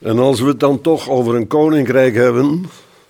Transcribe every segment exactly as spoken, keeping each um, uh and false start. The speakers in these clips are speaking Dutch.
En als we het dan toch over een koninkrijk hebben,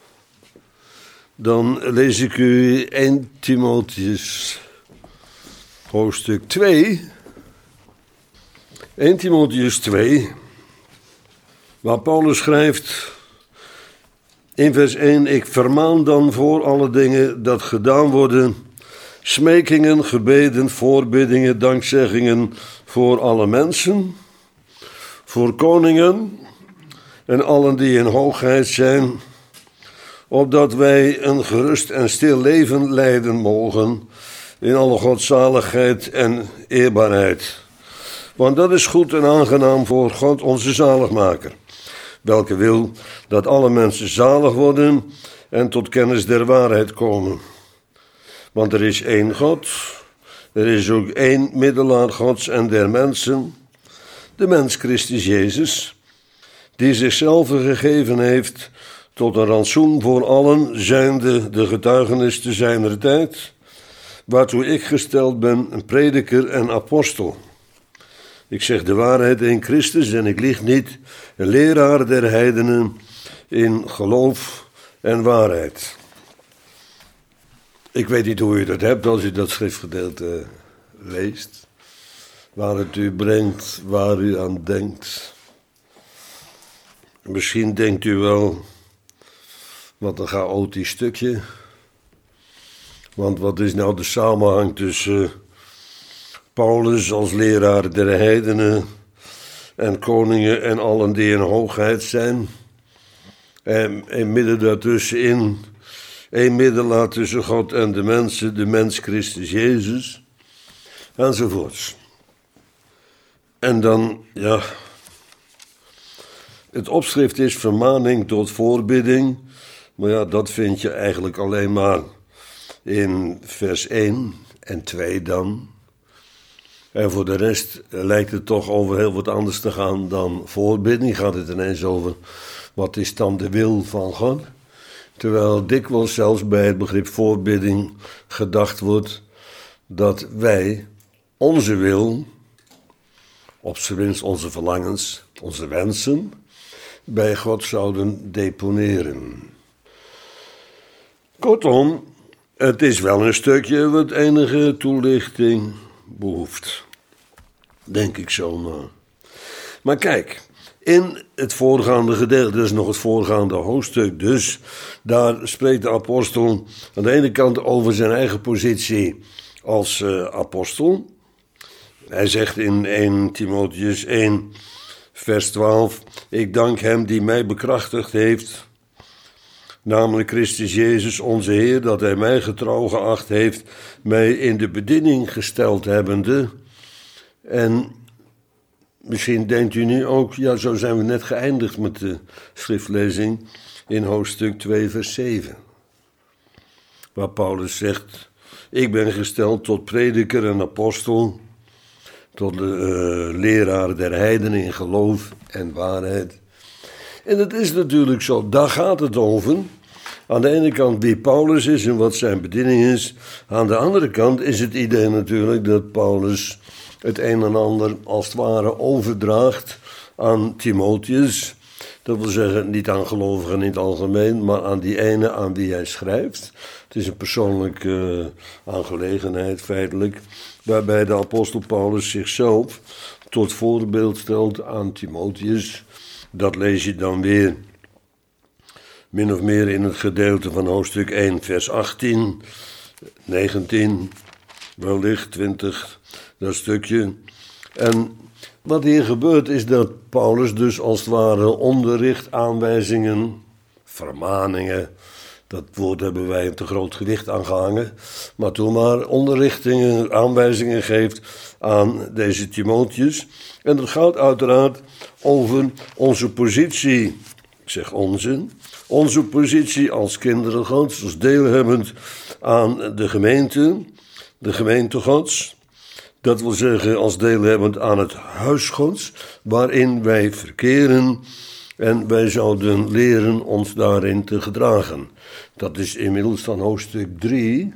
dan lees ik u Eerste Timotheüs, hoofdstuk twee. Eerste Timotheüs twee, waar Paulus schrijft in vers één: ik vermaan dan voor alle dingen dat gedaan worden, smekingen, gebeden, voorbiddingen, dankzeggingen voor alle mensen, voor koningen en allen die in hoogheid zijn, opdat wij een gerust en stil leven leiden mogen in alle godzaligheid en eerbaarheid. Want dat is goed en aangenaam voor God onze zaligmaker, welke wil dat alle mensen zalig worden en tot kennis der waarheid komen. Want er is één God, er is ook één middelaar Gods en der mensen, de mens Christus Jezus, die zichzelf gegeven heeft tot een rantsoen voor allen, zijnde de getuigenis te zijner tijd, waartoe ik gesteld ben, een prediker en apostel. Ik zeg de waarheid in Christus en ik lieg niet, een leraar der heidenen in geloof en waarheid. Ik weet niet hoe u dat hebt als u dat schriftgedeelte leest, waar het u brengt, waar u aan denkt. Misschien denkt u wel, wat een chaotisch stukje. Want wat is nou de samenhang tussen Paulus als leraar der heidenen en koningen en allen die in hoogheid zijn? En, en midden daartussenin, een middelaar tussen God en de mensen, de mens Christus Jezus, enzovoorts. En dan, ja, het opschrift is vermaning tot voorbidding, maar ja, dat vind je eigenlijk alleen maar in vers één en twee dan. En voor de rest lijkt het toch over heel wat anders te gaan dan voorbidding. Gaat het ineens over, wat is dan de wil van God? Terwijl dikwijls zelfs bij het begrip voorbidding gedacht wordt dat wij onze wil, op z'n minst onze verlangens, onze wensen, bij God zouden deponeren. Kortom, het is wel een stukje wat enige toelichting behoeft. Denk ik zomaar. Maar kijk, in het voorgaande gedeelte, dat is nog het voorgaande hoofdstuk dus, daar spreekt de apostel aan de ene kant over zijn eigen positie als uh, apostel. Hij zegt in Eerste Timotheüs één, vers twaalf, ik dank hem die mij bekrachtigd heeft, namelijk Christus Jezus onze Heer, dat hij mij getrouw geacht heeft, mij in de bediening gesteld hebbende. En misschien denkt u nu ook, ja, zo zijn we net geëindigd met de schriftlezing in hoofdstuk twee, vers zeven. Waar Paulus zegt, ik ben gesteld tot prediker en apostel, tot de uh, leraar der heidenen in geloof en waarheid. En dat is natuurlijk zo, daar gaat het over. Aan de ene kant wie Paulus is en wat zijn bediening is. Aan de andere kant is het idee natuurlijk dat Paulus het een en ander als het ware overdraagt aan Timotheüs. Dat wil zeggen, niet aan gelovigen in het algemeen, maar aan die ene aan wie hij schrijft. Het is een persoonlijke uh, aangelegenheid feitelijk, waarbij de apostel Paulus zichzelf tot voorbeeld stelt aan Timotheüs. Dat lees je dan weer min of meer in het gedeelte van hoofdstuk één, vers achttien, negentien, wellicht twintig, dat stukje. En wat hier gebeurt is dat Paulus dus als het ware onderricht, aanwijzingen, vermaningen, dat woord hebben wij een te groot gewicht aangehangen, maar toen maar onderrichtingen, aanwijzingen geeft aan deze Timotheüs. En dat gaat uiteraard over onze positie, ik zeg onze, onze positie als kinderen Gods, als deelhebbend aan de gemeente, de gemeente Gods. Dat wil zeggen als deelhebbend aan het huis Gods, waarin wij verkeren en wij zouden leren ons daarin te gedragen. Dat is inmiddels dan hoofdstuk drie,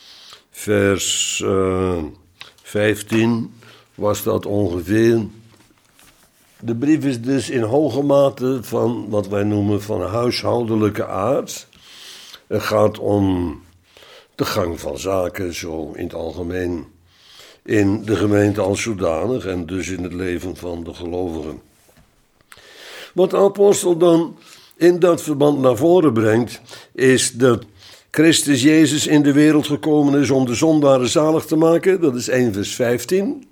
vers uh, vijftien was dat ongeveer. De brief is dus in hoge mate van wat wij noemen van huishoudelijke aard. Het gaat om de gang van zaken, zo in het algemeen, in de gemeente als zodanig en dus in het leven van de gelovigen. Wat de apostel dan in dat verband naar voren brengt, is dat Christus Jezus in de wereld gekomen is om de zondaren zalig te maken. Dat is één vers vijftien.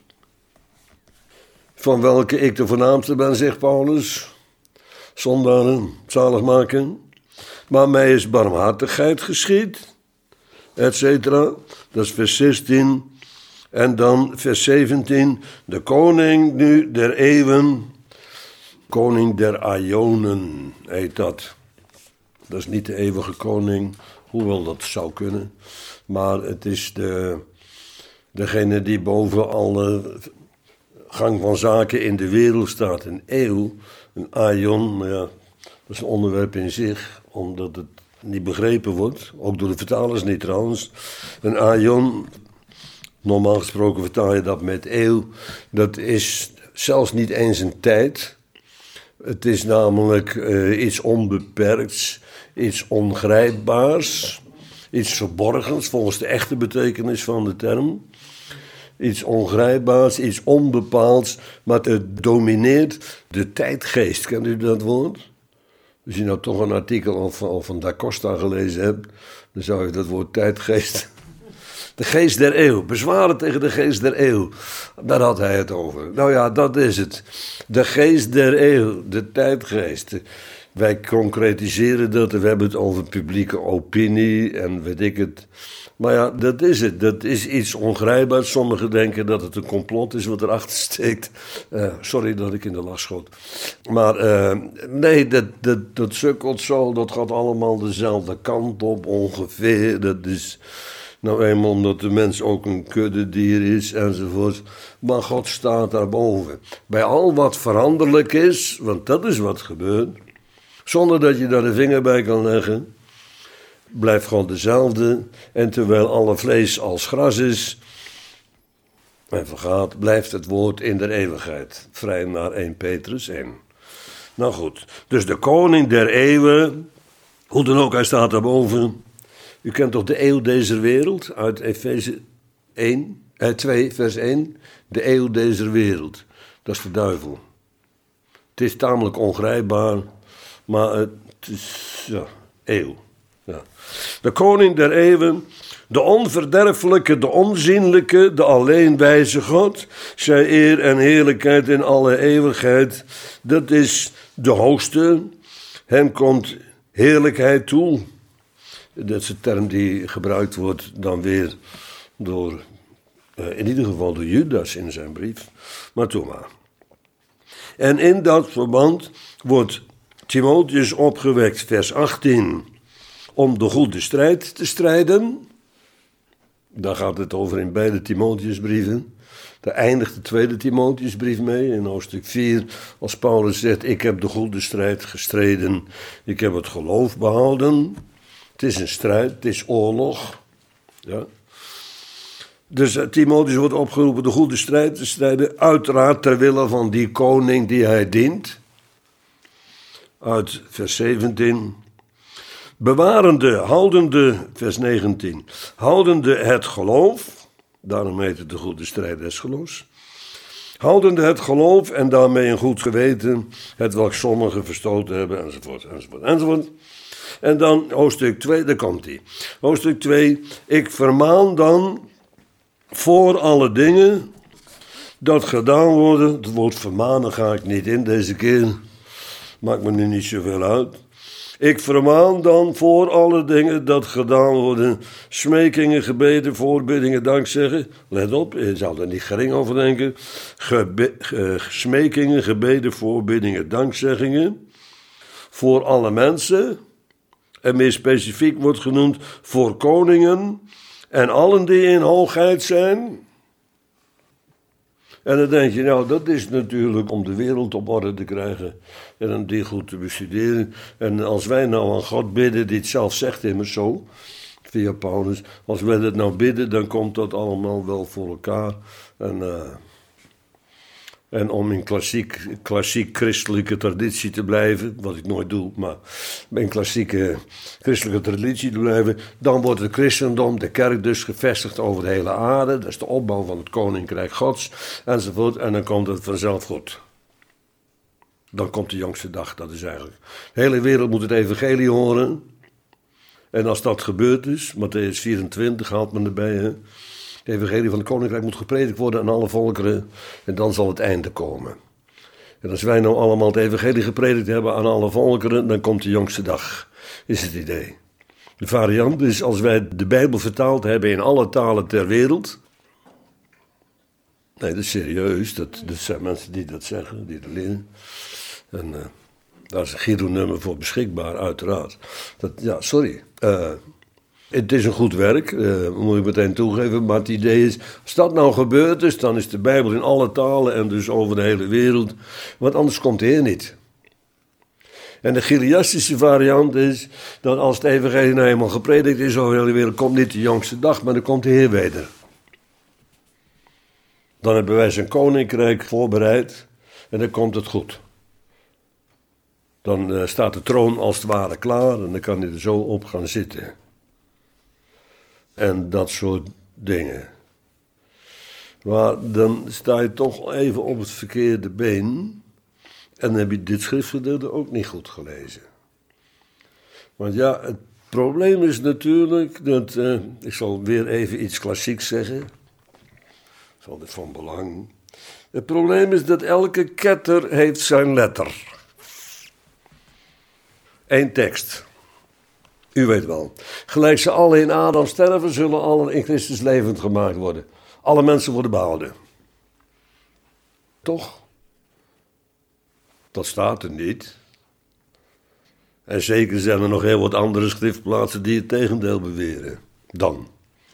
Van welke ik de voornaamste ben, zegt Paulus. Zondaren zalig maken. Maar mij is barmhartigheid geschied, et cetera. Dat is vers zestien. En dan vers zeventien. De koning nu der eeuwen, koning der aionen heet dat. Dat is niet de eeuwige koning, hoewel dat zou kunnen. Maar het is de, degene die boven alle gang van zaken in de wereld staat. Een eeuw, een aion, maar ja, dat is een onderwerp in zich, omdat het niet begrepen wordt. Ook door de vertalers niet trouwens. Een aion, normaal gesproken vertaal je dat met eeuw. Dat is zelfs niet eens een tijd. Het is namelijk uh, iets onbeperkts, iets ongrijpbaars, iets verborgens volgens de echte betekenis van de term. Iets ongrijpbaars, iets onbepaalds, maar het domineert de tijdgeest. Kent u dat woord? Als je nou toch een artikel of, of van Da Costa gelezen hebt, dan zou je dat woord tijdgeest... De geest der eeuw, bezwaren tegen de geest der eeuw. Daar had hij het over. Nou ja, dat is het. De geest der eeuw, de tijdgeest. Wij concretiseren dat, we hebben het over publieke opinie en weet ik het. Maar ja, dat is het. Dat is iets ongrijpbaars. Sommigen denken dat het een complot is wat erachter steekt. Uh, sorry dat ik in de lach schoot. Maar uh, nee, dat, dat, dat sukkelt zo. Dat gaat allemaal dezelfde kant op ongeveer. Dat is... Nou eenmaal omdat de mens ook een kuddedier is enzovoort. Maar God staat daarboven. Bij al wat veranderlijk is, want dat is wat gebeurt. Zonder dat je daar de vinger bij kan leggen. Blijft God dezelfde. En terwijl alle vlees als gras is en vergaat, blijft het woord in der eeuwigheid. Vrij naar één Petrus één. Nou goed, dus de koning der eeuwen, hoe dan ook, hij staat daarboven. U kent toch de eeuw dezer wereld uit Efeze één, eh, twee, vers één. De eeuw dezer wereld. Dat is de duivel. Het is tamelijk ongrijpbaar, maar het is, ja, eeuw. Ja. De koning der eeuwen, de onverderfelijke, de onzienlijke, de alleenwijze God, zij eer en heerlijkheid in alle eeuwigheid. Dat is de hoogste. Hem komt heerlijkheid toe. Dat is een term die gebruikt wordt dan weer door, uh, in ieder geval door Judas in zijn brief. Maar toe maar. En in dat verband wordt Timotheus opgewekt, vers achttien, om de goede strijd te strijden. Daar gaat het over in beide Timotheusbrieven. Daar eindigt de tweede Timotheusbrief mee in hoofdstuk vier. Als Paulus zegt, ik heb de goede strijd gestreden, ik heb het geloof behouden. Het is een strijd, het is oorlog. Ja. Dus uh, Timotheus wordt opgeroepen de goede strijd te strijden. Uiteraard ter wille van die koning die hij dient. Uit vers zeventien. Bewarende, houdende, vers negentien. Houdende het geloof. Daarom heet het de goede strijd des geloofs. Houdende het geloof en daarmee een goed geweten. Het welk sommigen verstoten hebben, enzovoort, enzovoort, enzovoort. En dan hoofdstuk twee, daar komt hij. Hoofdstuk twee, ik vermaan dan voor alle dingen dat gedaan worden. Het woord vermanen ga ik niet in deze keer. Maakt me nu niet zoveel uit. Ik vermaan dan voor alle dingen dat gedaan worden. Smekingen, gebeden, voorbiddingen, dankzeggen. Let op, je zou er niet gering over denken. Gebe- uh, smekingen, gebeden, voorbiddingen, dankzeggingen. Voor alle mensen. En meer specifiek wordt genoemd voor koningen en allen die in hoogheid zijn. En dan denk je, nou, dat is natuurlijk om de wereld op orde te krijgen en om die goed te bestuderen. En als wij nou aan God bidden, die het zelf zegt immers zo, via Paulus, als wij dat nou bidden, dan komt dat allemaal wel voor elkaar. En uh, En om in klassiek, klassiek christelijke traditie te blijven, wat ik nooit doe, maar in klassieke christelijke traditie te blijven, dan wordt het christendom, de kerk dus, gevestigd over de hele aarde. Dat is de opbouw van het koninkrijk Gods, enzovoort. En dan komt het vanzelf goed. Dan komt de jongste dag, dat is eigenlijk. De hele wereld moet het evangelie horen. En als dat gebeurd is, Mattheüs vierentwintig haalt men erbij, hè. Het evangelie van het koninkrijk moet gepredikt worden aan alle volkeren en dan zal het einde komen. En als wij nou allemaal het evangelie gepredikt hebben aan alle volkeren, dan komt de jongste dag, is het idee. De variant is, als wij de Bijbel vertaald hebben in alle talen ter wereld. Nee, dat is serieus, dat, dat zijn mensen die dat zeggen, die dat leren. En uh, daar is een Giro-nummer voor beschikbaar, uiteraard. Dat, ja, sorry. Uh, Het is een goed werk, uh, moet ik meteen toegeven, maar het idee is, als dat nou gebeurd is, dan is de Bijbel in alle talen en dus over de hele wereld, want anders komt de Heer niet. En de Chiliastische variant is, dat als het evangelie nou eenmaal gepredikt is over de hele wereld, komt niet de jongste dag, maar dan komt de Heer weder. Dan hebben wij zijn koninkrijk voorbereid en dan komt het goed. Dan uh, staat de troon als het ware klaar en dan kan hij er zo op gaan zitten. En dat soort dingen. Maar dan sta je toch even op het verkeerde been. En dan heb je dit schriftgedeelte ook niet goed gelezen. Want ja, het probleem is natuurlijk dat... Uh, ik zal weer even iets klassieks zeggen. Dat is altijd van belang. Het probleem is dat elke ketter heeft zijn letter. Eén tekst. U weet wel. Gelijk ze alle in Adam sterven, zullen alle in Christus levend gemaakt worden. Alle mensen worden behouden. Toch? Dat staat er niet. En zeker zijn er nog heel wat andere schriftplaatsen die het tegendeel beweren. Dan.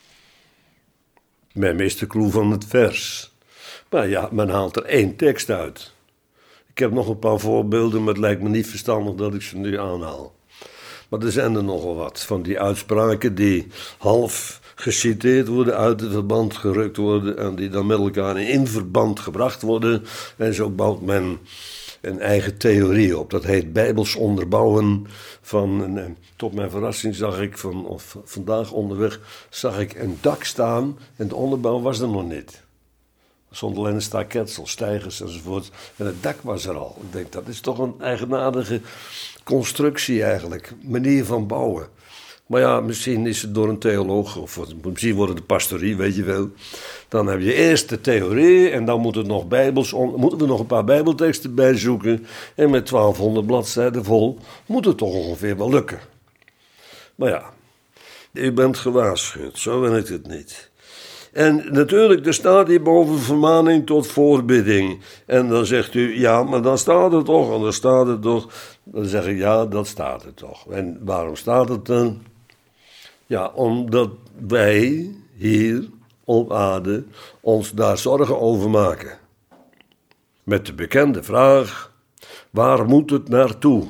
Mijn meesterclou van het vers. Maar ja, men haalt er één tekst uit. Ik heb nog een paar voorbeelden, maar het lijkt me niet verstandig dat ik ze nu aanhaal. Maar er zijn er nogal wat van die uitspraken die half geciteerd worden, uit het verband gerukt worden en die dan met elkaar in verband gebracht worden. En zo bouwt men een eigen theorie op. Dat heet bijbels onderbouwen van, en tot mijn verrassing zag ik, van, of vandaag onderweg, zag ik een dak staan en de onderbouw was er nog niet. Er stond alleen een staketsel, stijgers enzovoort. En het dak was er al. Ik denk, dat is toch een eigenaardige constructie eigenlijk. Manier van bouwen. Maar ja, misschien is het door een theoloog, of misschien wordt het de pastorie, weet je wel. Dan heb je eerst de theorie en dan moet het nog bijbels, moeten we nog een paar bijbelteksten bijzoeken. En met twaalfhonderd bladzijden vol moet het toch ongeveer wel lukken. Maar ja, u bent gewaarschuwd, zo werkt het niet. En natuurlijk, er staat hierboven vermaning tot voorbidding. En dan zegt u, ja, maar dan staat het toch, en dan staat het toch. Dan zeg ik, ja, dat staat het toch. En waarom staat het dan? Ja, omdat wij hier op aarde ons daar zorgen over maken. Met de bekende vraag, waar moet het naartoe?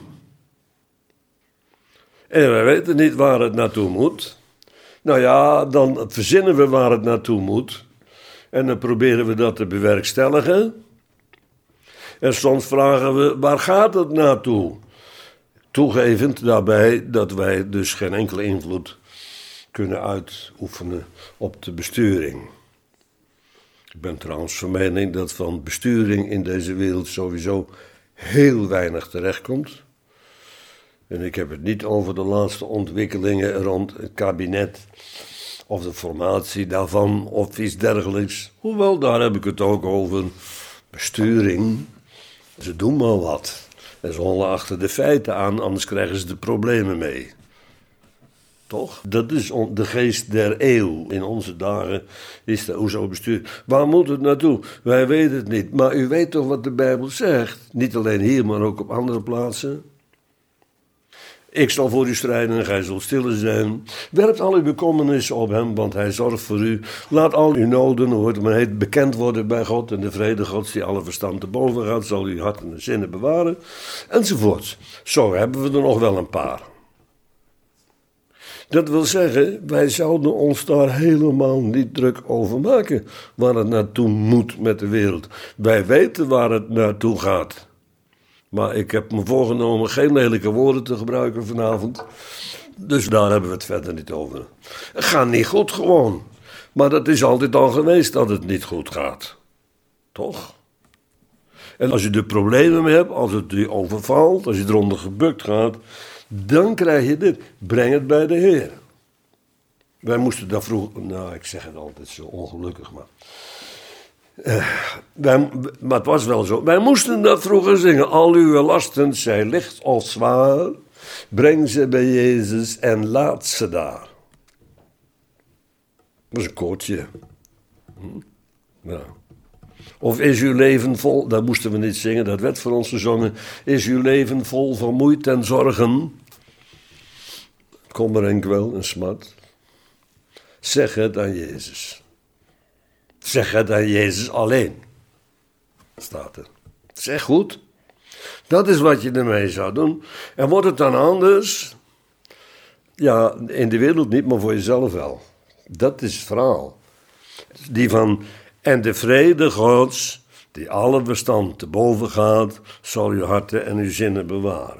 En wij weten niet waar het naartoe moet. Nou ja, dan verzinnen we waar het naartoe moet. En dan proberen we dat te bewerkstelligen. En soms vragen we, waar gaat het naartoe? Toegevend daarbij dat wij dus geen enkele invloed kunnen uitoefenen op de besturing. Ik ben trouwens van mening dat van besturing in deze wereld sowieso heel weinig terechtkomt. En ik heb het niet over de laatste ontwikkelingen rond het kabinet of de formatie daarvan of iets dergelijks. Hoewel, daar heb ik het ook over. Besturing, ze doen maar wat. En ze hollen achter de feiten aan, anders krijgen ze de problemen mee. Toch? Dat is de geest der eeuw. In onze dagen is dat, hoezo bestuur? Waar moet het naartoe? Wij weten het niet. Maar u weet toch wat de Bijbel zegt? Niet alleen hier, maar ook op andere plaatsen. Ik zal voor u strijden en gij zult stille zijn. Werpt al uw bekommernissen op hem, want hij zorgt voor u. Laat al uw noden, hoe het maar heet, bekend worden bij God. En de vrede Gods die alle verstand te boven gaat, zal uw hart en zinnen bewaren. Enzovoort. Zo hebben we er nog wel een paar. Dat wil zeggen, wij zouden ons daar helemaal niet druk over maken waar het naartoe moet met de wereld. Wij weten waar het naartoe gaat. Maar ik heb me voorgenomen geen lelijke woorden te gebruiken vanavond. Dus daar hebben we het verder niet over. Het gaat niet goed gewoon. Maar dat is altijd al geweest dat het niet goed gaat. Toch? En als je er problemen mee hebt, als het je overvalt, als je eronder gebukt gaat, dan krijg je dit. Breng het bij de Heer. Wij moesten daar vroeger, nou ik zeg het altijd zo ongelukkig, maar. Uh, wij, maar het was wel zo. Wij moesten dat vroeger zingen. Al uw lasten, zij licht of zwaar. Breng ze bij Jezus en laat ze daar. Dat is een koortje. Hm? Ja. Of is uw leven vol, dat moesten we niet zingen, dat werd voor ons gezongen. Is uw leven vol vermoeid en zorgen? Kommer en kwel en smart. Zeg het aan Jezus. Zeg het aan Jezus alleen. Staat er. Zeg goed. Dat is wat je ermee zou doen. En wordt het dan anders? Ja, in de wereld niet, maar voor jezelf wel. Dat is het verhaal. Die van, en de vrede Gods, die alle verstand te boven gaat, zal uw harten en uw zinnen bewaren.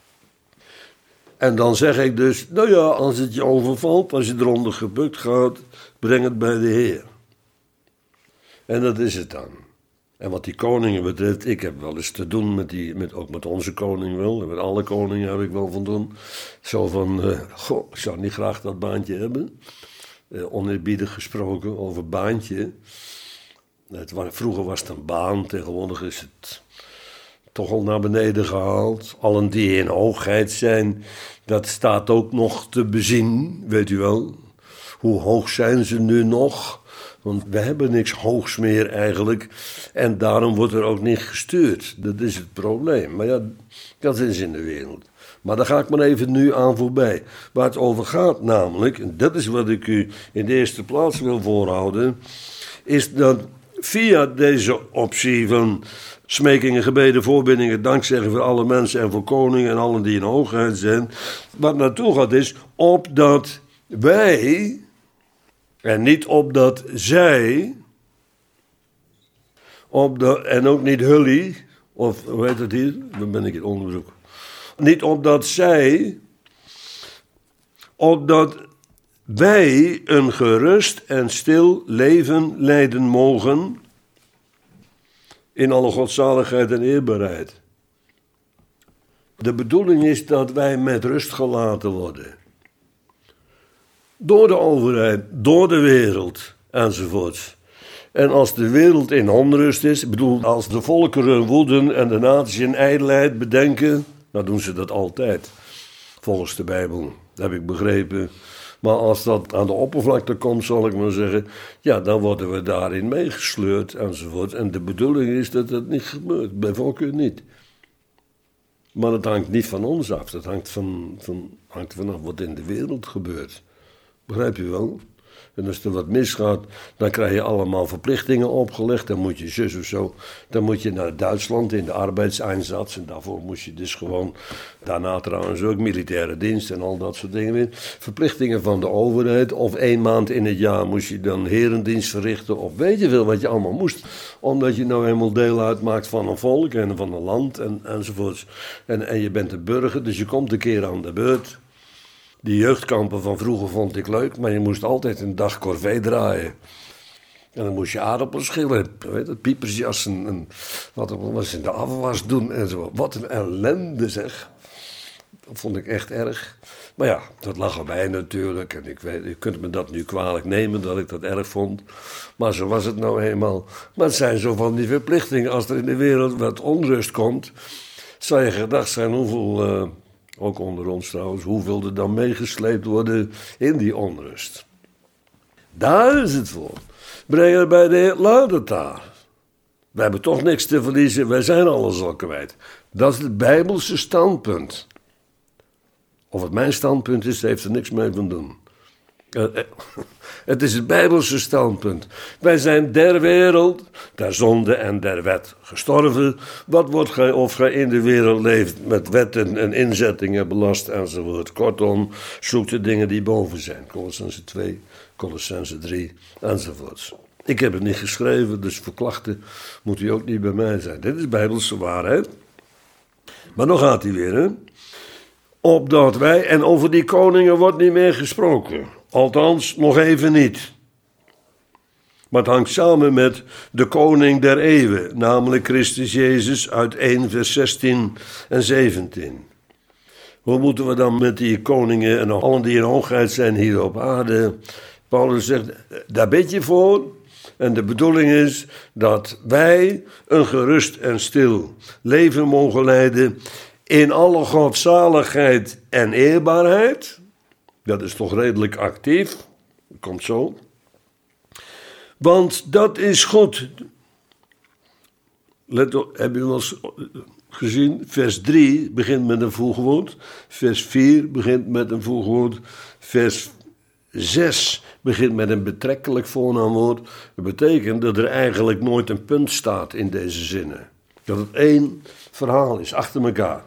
En dan zeg ik dus, nou ja, als het je overvalt, als je eronder gebukt gaat, breng het bij de Heer. En dat is het dan. En wat die koningen betreft, ik heb wel eens te doen met die, met, ook met onze koning wel, en met alle koningen heb ik wel van doen. Zo van, uh, goh, ik zou niet graag dat baantje hebben. Uh, oneerbiedig gesproken over baantje. Het was, vroeger was het een baan, tegenwoordig is het toch al naar beneden gehaald. Allen die in hoogheid zijn, dat staat ook nog te bezien, weet u wel. Hoe hoog zijn ze nu nog? Want we hebben niks hoogs meer eigenlijk. En daarom wordt er ook niet gestuurd. Dat is het probleem. Maar ja, dat is in de wereld. Maar daar ga ik maar even nu aan voorbij. Waar het over gaat namelijk, en dat is wat ik u in de eerste plaats wil voorhouden, is dat via deze optie van smekingen, gebeden, voorbindingen, dankzeggen voor alle mensen en voor koningen en allen die in hoogheid zijn, wat naartoe gaat is, opdat wij, en niet opdat zij, opdat, en ook niet Hully, of hoe heet het hier, dan ben ik in onderzoek, niet opdat zij, opdat wij een gerust en stil leven leiden mogen in alle godzaligheid en eerbaarheid. De bedoeling is dat wij met rust gelaten worden. Door de overheid, door de wereld, enzovoort. En als de wereld in onrust is, ik bedoel, als de volkeren woeden en de naties in ijdelheid bedenken, dan doen ze dat altijd, volgens de Bijbel, dat heb ik begrepen. Maar als dat aan de oppervlakte komt, zal ik maar zeggen, ja, dan worden we daarin meegesleurd, enzovoort. En de bedoeling is dat dat niet gebeurt, bij voorkeur niet. Maar het hangt niet van ons af, dat hangt, van, van, hangt vanaf wat in de wereld gebeurt. Begrijp je wel? En als er wat misgaat, dan krijg je allemaal verplichtingen opgelegd. Dan moet je zus of zo. Dan moet je naar Duitsland in de arbeidseinsatz. En daarvoor moest je dus gewoon, daarna trouwens ook militaire dienst en al dat soort dingen weer. Verplichtingen van de overheid. Of één maand in het jaar moest je dan herendienst verrichten. Of weet je veel wat je allemaal moest. Omdat je nou helemaal deel uitmaakt van een volk en van een land en, enzovoorts. En, en je bent een burger, dus je komt een keer aan de beurt. Die jeugdkampen van vroeger vond ik leuk, maar je moest altijd een dag corvée draaien. En dan moest je aardappels schillen, weet het, piepersjassen en wat was in de afwas doen en zo. Wat een ellende zeg. Dat vond ik echt erg. Maar ja, dat lag erbij natuurlijk. En ik weet, je kunt me dat nu kwalijk nemen dat ik dat erg vond. Maar zo was het nou eenmaal. Maar het zijn zo van die verplichtingen. Als er in de wereld wat onrust komt, zou je gedacht zijn hoeveel... Uh, ook onder ons trouwens, hoeveel er dan meegesleept worden in die onrust. Daar is het voor. Breng het bij de Heer, laat het daar. We hebben toch niks te verliezen, wij zijn alles al kwijt. Dat is het Bijbelse standpunt. Of het mijn standpunt is, heeft er niks mee van doen. Het is het Bijbelse standpunt. Wij zijn der wereld, der zonde en der wet gestorven. Wat wordt gij of gij in de wereld leeft met wetten en inzettingen belast enzovoort. Kortom, zoek de dingen die boven zijn. Colossenzen twee, Colossenzen drie enzovoorts. Ik heb het niet geschreven, dus voor klachten moet u ook niet bij mij zijn. Dit is Bijbelse waarheid. Maar nog gaat hij weer, hè. Opdat wij, en over die koningen wordt niet meer gesproken. Althans, nog even niet. Maar het hangt samen met de koning der eeuwen, namelijk Christus Jezus uit één vers zestien en zeventien. Hoe moeten we dan met die koningen en allen die in hoogheid zijn hier op aarde? Paulus zegt, daar bid je voor. En de bedoeling is dat wij een gerust en stil leven mogen leiden in alle godzaligheid en eerbaarheid. Dat is toch redelijk actief. Dat komt zo. Want dat is goed. Let op, heb je wel eens gezien? Vers drie begint met een voegwoord. Vers vier begint met een voegwoord. Vers zes begint met een betrekkelijk voornaamwoord. Dat betekent dat er eigenlijk nooit een punt staat in deze zinnen. Dat het één verhaal is, achter elkaar.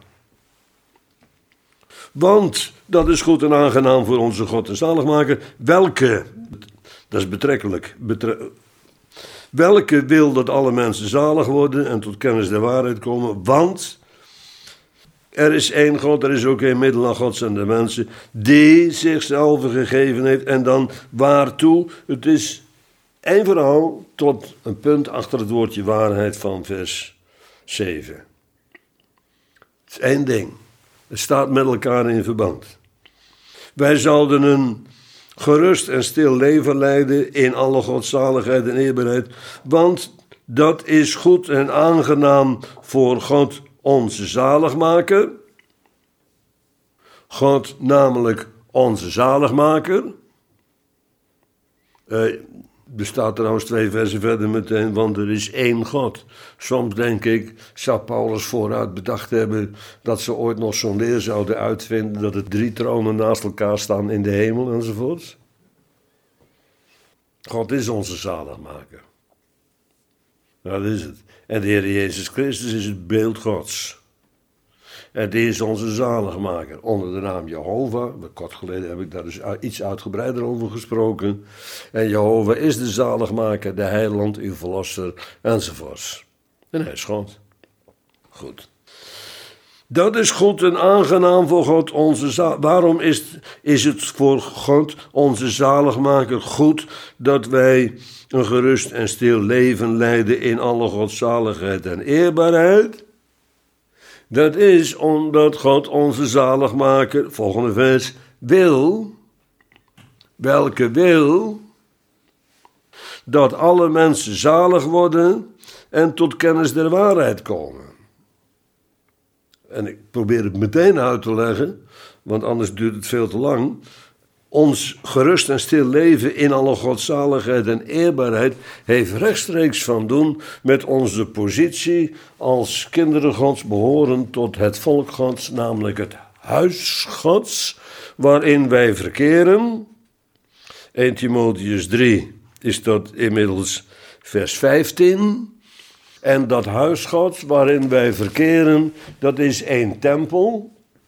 Want dat is goed en aangenaam voor onze God en zaligmaker. Welke, dat is betrekkelijk, betre, welke wil dat alle mensen zalig worden en tot kennis der waarheid komen. Want er is één God, er is ook één middel aan Gods en de mensen, die zichzelf gegeven heeft. En dan waartoe? Het is één verhaal tot een punt achter het woordje waarheid van vers zeven. Het is één ding. Het staat met elkaar in verband. Wij zouden een gerust en stil leven leiden in alle godzaligheid en eerbaarheid, want dat is goed en aangenaam voor God onze zaligmaker. God namelijk onze zaligmaker. Uh, Er staat trouwens twee versen verder meteen, want er is één God. Soms denk ik, zou Paulus vooruit bedacht hebben dat ze ooit nog zo'n leer zouden uitvinden dat er drie tronen naast elkaar staan in de hemel enzovoort. God is onze zaligmaker. Dat is het. En de Heer Jezus Christus is het beeld Gods. En die is onze zaligmaker onder de naam Jehovah. Kort geleden heb ik daar dus iets uitgebreider over gesproken. En Jehovah is de zaligmaker, de heiland, uw verlosser, enzovoorts. En hij is God. Goed. Dat is goed en aangenaam voor God onze zaligmaker. Waarom is, is het voor God onze zaligmaker goed dat wij een gerust en stil leven leiden in alle godzaligheid en eerbaarheid? Dat is omdat God onze zaligmaker, volgende vers, wil, welke wil, dat alle mensen zalig worden en tot kennis der waarheid komen. En ik probeer het meteen uit te leggen, want anders duurt het veel te lang. Ons gerust en stil leven in alle godzaligheid en eerbaarheid heeft rechtstreeks van doen met onze positie als kinderen Gods behorend tot het volk Gods, namelijk het huis Gods, waarin wij verkeren. Eerste Timotheüs drie is dat inmiddels vers vijftien. En dat huis Gods waarin wij verkeren, dat is één tempel,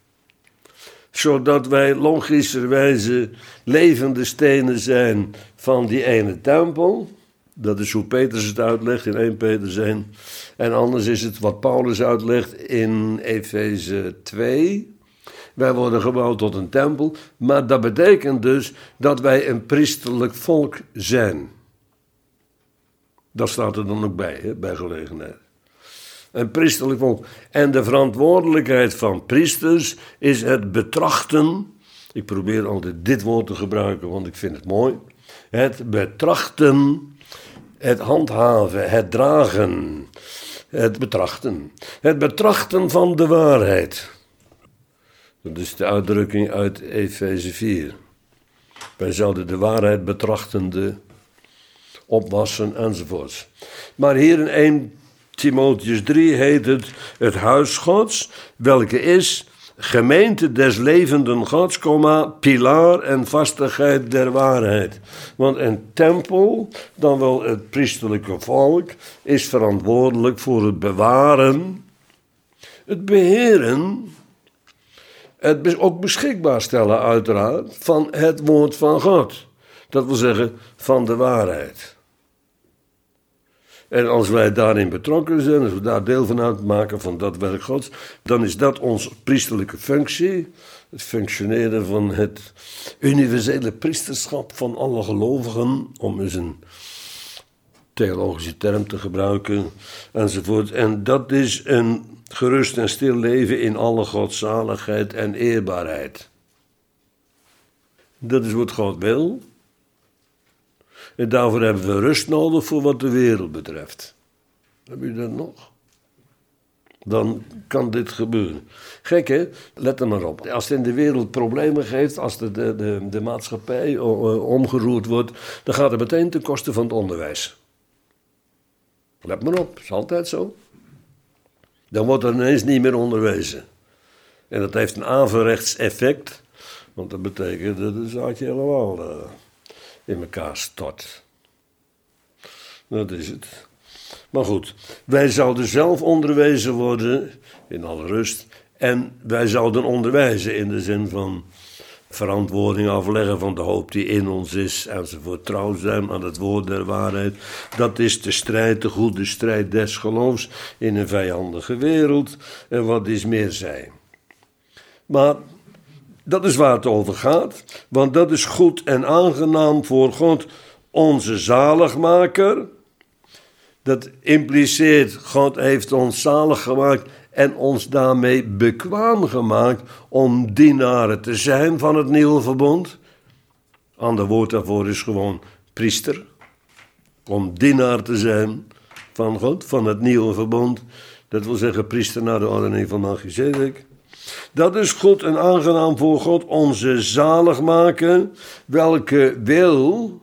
zodat wij logischerwijze levende stenen zijn van die ene tempel. Dat is hoe Petrus het uitlegt in eerste Petrus één. En anders is het wat Paulus uitlegt in Efeze twee. Wij worden gebouwd tot een tempel. Maar dat betekent dus dat wij een priesterlijk volk zijn. Dat staat er dan ook bij, hè, bij gelegenheid. Een priesterlijk volk. En de verantwoordelijkheid van priesters is het betrachten. Ik probeer altijd dit woord te gebruiken, want ik vind het mooi. Het betrachten, het handhaven, het dragen, het betrachten. Het betrachten van de waarheid. Dat is de uitdrukking uit Efeze vier. Wij zouden de waarheid betrachtende opwassen enzovoorts. Maar hier in Eerste Timotheüs drie heet het het huis Gods, welke is gemeente des levenden Gods, comma, pilaar en vastigheid der waarheid. Want een tempel, dan wel het priesterlijke volk, is verantwoordelijk voor het bewaren, het beheren, het ook beschikbaar stellen uiteraard van het woord van God. Dat wil zeggen van de waarheid. En als wij daarin betrokken zijn, als we daar deel van uitmaken van dat werk Gods, dan is dat onze priesterlijke functie. Het functioneren van het universele priesterschap van alle gelovigen, om eens een theologische term te gebruiken, enzovoort. En dat is een gerust en stil leven in alle godzaligheid en eerbaarheid. Dat is wat God wil. En daarvoor hebben we rust nodig voor wat de wereld betreft. Heb je dat nog? Dan kan dit gebeuren. Gek hè? Let er maar op. Als het in de wereld problemen geeft, als de, de, de, de maatschappij omgeroerd wordt, dan gaat het meteen ten koste van het onderwijs. Let maar op, is altijd zo. Dan wordt er ineens niet meer onderwezen. En dat heeft een averechts effect, want dat betekent dat de zaakje helemaal uh, in elkaar stort. Dat is het. Maar goed, wij zouden zelf onderwezen worden, in alle rust, en wij zouden onderwijzen in de zin van verantwoording afleggen van de hoop die in ons is, enzovoort, trouw zijn aan het woord der waarheid. Dat is de strijd, de goede strijd des geloofs in een vijandige wereld, en wat is meer zij. Maar dat is waar het over gaat, want dat is goed en aangenaam voor God, onze zaligmaker. Dat impliceert, God heeft ons zalig gemaakt en ons daarmee bekwaam gemaakt om dienaren te zijn van het nieuwe verbond. Ander woord daarvoor is gewoon priester. Om dienaar te zijn van God, van het nieuwe verbond. Dat wil zeggen priester naar de ordening van Melchizedek. Dat is goed en aangenaam voor God, onze zaligmaker, welke wil,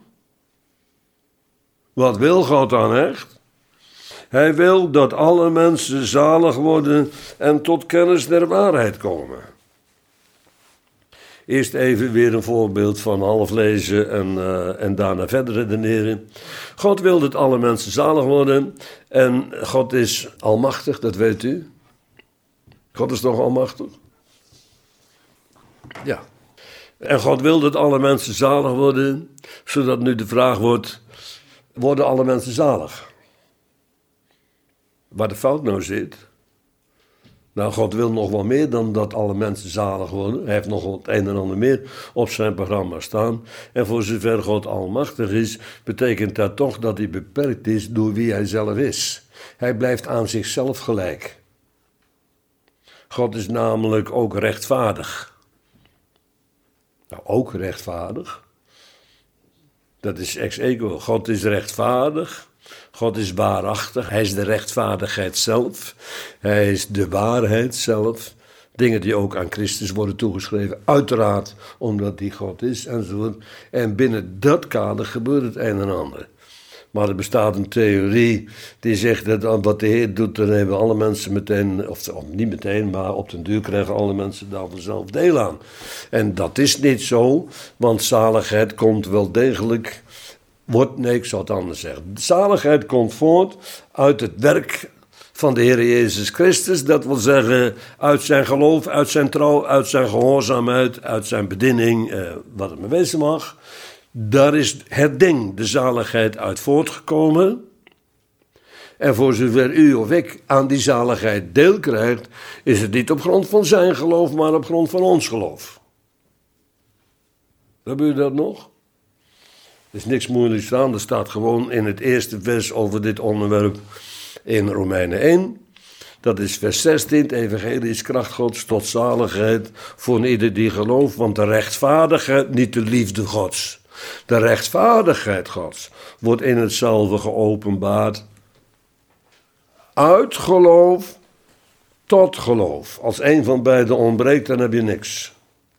wat wil God dan echt? Hij wil dat alle mensen zalig worden en tot kennis der waarheid komen. Eerst even weer een voorbeeld van half lezen en, uh, en daarna verder redeneren. God wil dat alle mensen zalig worden en God is almachtig, dat weet u. God is toch almachtig? Ja. En God wil dat alle mensen zalig worden, zodat nu de vraag wordt, worden alle mensen zalig? Waar de fout nou zit. Nou, God wil nog wel meer dan dat alle mensen zalig worden. Hij heeft nog het een en ander meer op zijn programma staan. En voor zover God almachtig is, betekent dat toch dat hij beperkt is door wie hij zelf is. Hij blijft aan zichzelf gelijk. God is namelijk ook rechtvaardig. Nou, ook rechtvaardig. Dat is ex ego. God is rechtvaardig. God is waarachtig, hij is de rechtvaardigheid zelf, hij is de waarheid zelf. Dingen die ook aan Christus worden toegeschreven, uiteraard omdat die God is enzovoort. En binnen dat kader gebeurt het een en ander. Maar er bestaat een theorie die zegt dat wat de Heer doet, dan hebben alle mensen meteen, of, of niet meteen, maar op den duur krijgen alle mensen daar vanzelf deel aan. En dat is niet zo, want zaligheid komt wel degelijk. Wordt, nee, ik zou het anders zeggen. Zaligheid komt voort uit het werk van de Heer Jezus Christus. Dat wil zeggen uit zijn geloof, uit zijn trouw, uit zijn gehoorzaamheid, uit zijn bediening, eh, wat het maar wezen mag. Daar is het ding, de zaligheid, uit voortgekomen. En voor zover u of ik aan die zaligheid deel krijgt, is het niet op grond van zijn geloof, maar op grond van ons geloof. Hebben u dat nog? Er is niks moeilijks aan, er staat gewoon in het eerste vers over dit onderwerp in Romeinen één. Dat is vers zestien, het evangelie is kracht Gods tot zaligheid voor ieder die gelooft, want de rechtvaardigheid, niet de liefde Gods. De rechtvaardigheid Gods wordt in hetzelfde geopenbaard uit geloof tot geloof. Als een van beiden ontbreekt, dan heb je niks.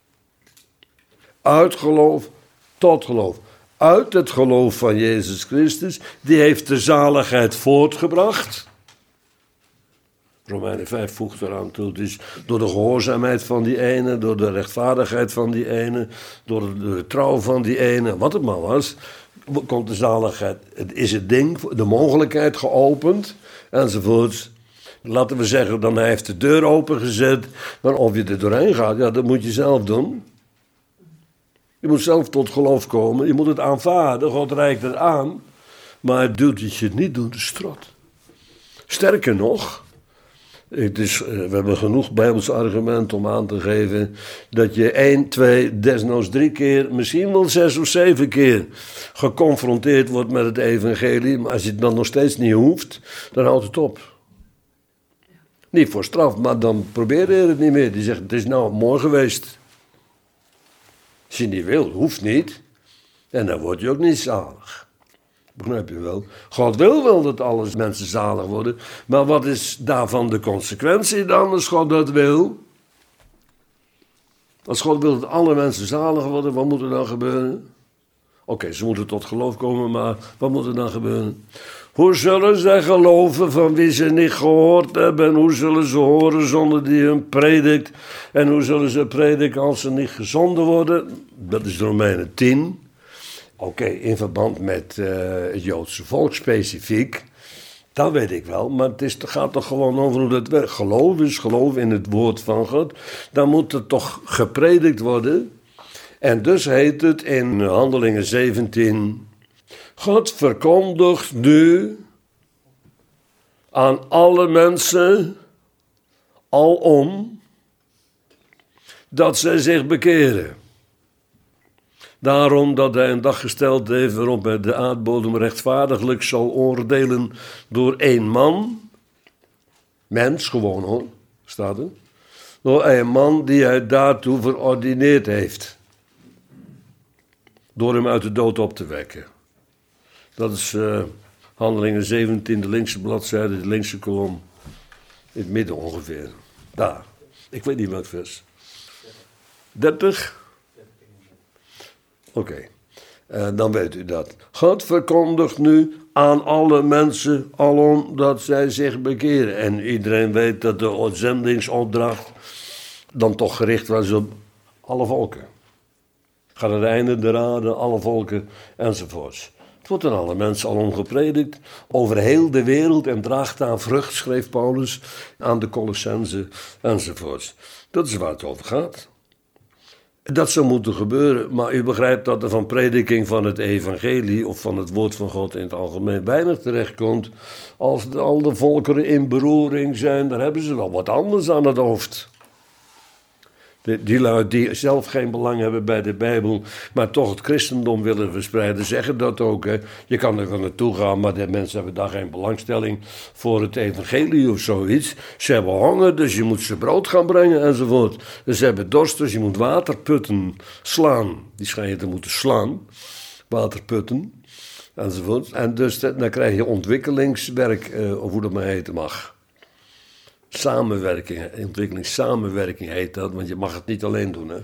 Uit geloof tot geloof. Uit het geloof van Jezus Christus, die heeft de zaligheid voortgebracht. Romeinen vijf voegt eraan toe. Het is door de gehoorzaamheid van die ene, door de rechtvaardigheid van die ene, door de, de trouw van die ene, wat het maar was, komt de zaligheid. Het is het ding, de mogelijkheid geopend, enzovoorts. Laten we zeggen, dan hij heeft de deur opengezet, maar of je er doorheen gaat, ja, dat moet je zelf doen. Je moet zelf tot geloof komen, je moet het aanvaarden, God reikt het aan, maar hij duwt het je niet door de strot. Sterker nog, het is, we hebben genoeg Bijbels argumenten om aan te geven dat je één, twee, desnoods drie keer, misschien wel zes of zeven keer geconfronteerd wordt met het evangelie, maar als je het dan nog steeds niet hoeft, dan houdt het op. Niet voor straf, maar dan probeer je het niet meer. Die zegt, het is nou mooi geweest. Als je niet wil, hoeft niet. En dan word je ook niet zalig. Begrijp je wel? God wil wel dat alle mensen zalig worden. Maar wat is daarvan de consequentie dan als God dat wil? Als God wil dat alle mensen zalig worden, wat moet er dan gebeuren? Oké, okay, ze moeten tot geloof komen, maar wat moet er dan gebeuren? Hoe zullen zij geloven van wie ze niet gehoord hebben? En hoe zullen ze horen zonder die hun predikt? En hoe zullen ze prediken als ze niet gezonden worden? Dat is Romeinen tien. Oké, okay, in verband met uh, het Joodse volk specifiek. Dat weet ik wel, maar het, is, het gaat toch gewoon over hoe dat werkt. Geloof is geloof in het woord van God. Dan moet het toch gepredikt worden. En dus heet het in Handelingen zeventien... God verkondigt nu aan alle mensen alom dat zij zich bekeren. Daarom dat hij een dag gesteld heeft waarop hij de aardbodem rechtvaardiglijk zal oordelen door één man. Mens, gewoon hoor, staat er. Door een man die hij daartoe verordineerd heeft. Door hem uit de dood op te wekken. Dat is uh, Handelingen zeventien, de linkse bladzijde, de linkse kolom. In het midden ongeveer. Daar. Ik weet niet welk vers. dertig? Oké. Okay. Uh, dan weet u dat. God verkondigt nu aan alle mensen alom dat zij zich bekeren. En iedereen weet dat de zendingsopdracht dan toch gericht was op alle volken. Gaat het einde der aarde, alle volken enzovoorts. Het wordt aan alle mensen alom gepredikt, over heel de wereld en draagt aan vrucht, schreef Paulus, aan de Colossenzen enzovoorts. Dat is waar het over gaat. Dat zou moeten gebeuren, maar u begrijpt dat er van prediking van het evangelie of van het woord van God in het algemeen weinig terechtkomt. Als de, al de volkeren in beroering zijn, dan hebben ze wel wat anders aan het hoofd. Die, die lui die zelf geen belang hebben bij de Bijbel, maar toch het christendom willen verspreiden, zeggen dat ook. Hè. Je kan er wel naartoe gaan, maar de mensen hebben daar geen belangstelling voor het evangelie of zoiets. Ze hebben honger, dus je moet ze brood gaan brengen enzovoort. Dus ze hebben dorst, dus je moet waterputten slaan. Die schijnen te moeten slaan, waterputten enzovoort. En dus dan krijg je ontwikkelingswerk, eh, of hoe dat maar heten mag. Samenwerking, ontwikkelingssamenwerking heet dat, want je mag het niet alleen doen. Hè?